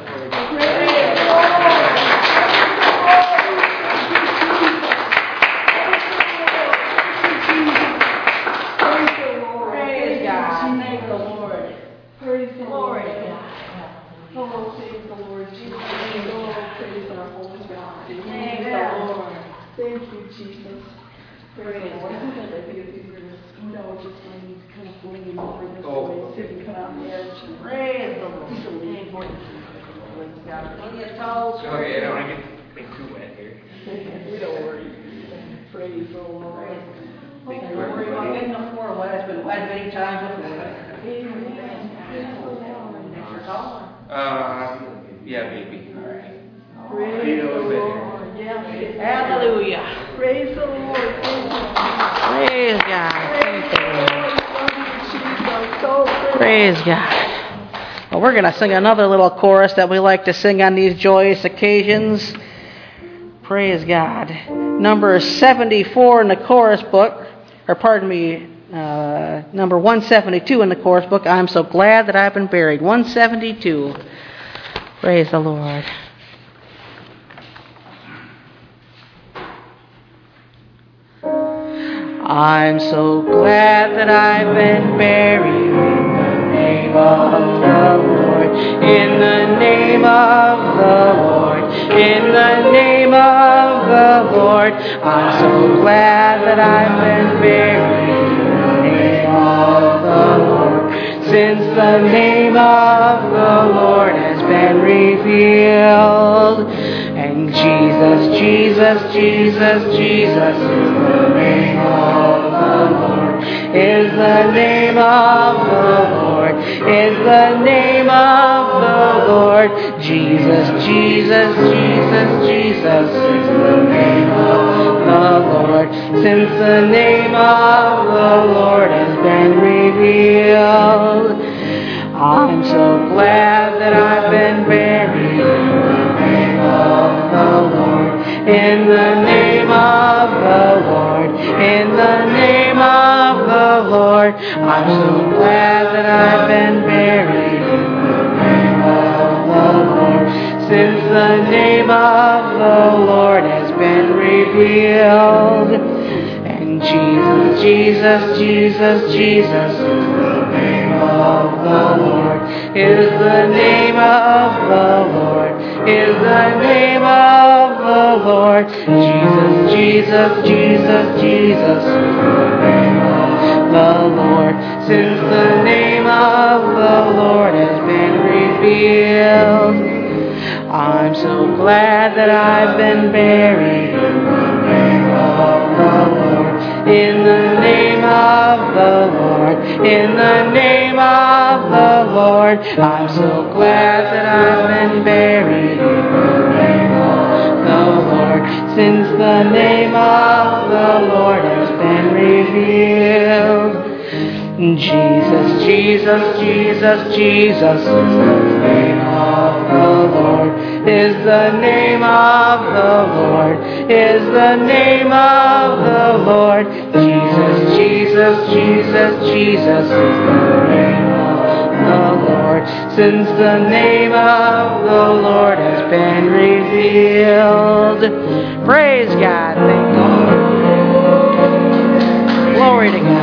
the Lord. Praise the Lord. Oh, praise the Lord Jesus. Oh, praise our holy God. Thank the Lord. Thank you, Jesus. Praise the Lord. I think if you were to scoot out just when he's kind of leaning over this way, sit and come out the edge. Praise the Lord. Praise God. Plenty of towels. Okay, I don't want to get too wet here. We don't worry. Praise the Lord. Thank you, Don't worry about getting the floor wet. It's been wet many times before. Amen. Your towel? Yeah, maybe. All right. Praise the Lord. Yes. Hallelujah. Praise the Lord. Praise God. Thank you, Lord. So Praise God. Well, we're going to sing another little chorus that we like to sing on these joyous occasions. Praise God. Number 74 in the chorus book, or pardon me, number 172 in the chorus book, I'm so glad that I've been buried. 172. Praise the Lord. I'm so glad that I've been buried in the name of the Lord, in the name of the Lord, in the name of the Lord. I'm so glad that I've been buried in the name of the Lord, since the name of the Lord has been revealed. And Jesus, Jesus, Jesus, Jesus is the name of the Lord, is the name of the Lord, is the name of the Lord. Jesus, Jesus, Jesus, Jesus is the name of the Lord, since the name of the Lord has been revealed. I'm so glad that I've been buried in the name of the Lord, in the name of the Lord, in the name of the Lord. I'm so glad that I've been buried in the name of the Lord, since the name of the Lord has been revealed. And Jesus, Jesus, Jesus, Jesus is the name of the Lord, is the name of the Lord, is the name of the Lord. Jesus, Jesus, Jesus, Jesus is the name of the Lord, since the name of the Lord has been revealed. I'm so glad that I've been buried in the name of the Lord, in the name of the Lord, in the name of the Lord. I'm so glad that I've been buried in the name of the Lord, since the name of the Lord has been revealed. Jesus, Jesus, Jesus, Jesus is the name of the Lord, is the name of the Lord, is the name of the Lord. Jesus, Jesus, Jesus, Jesus is the name of the Lord, since the name of the Lord has been revealed. Praise God, thank God. Glory to God.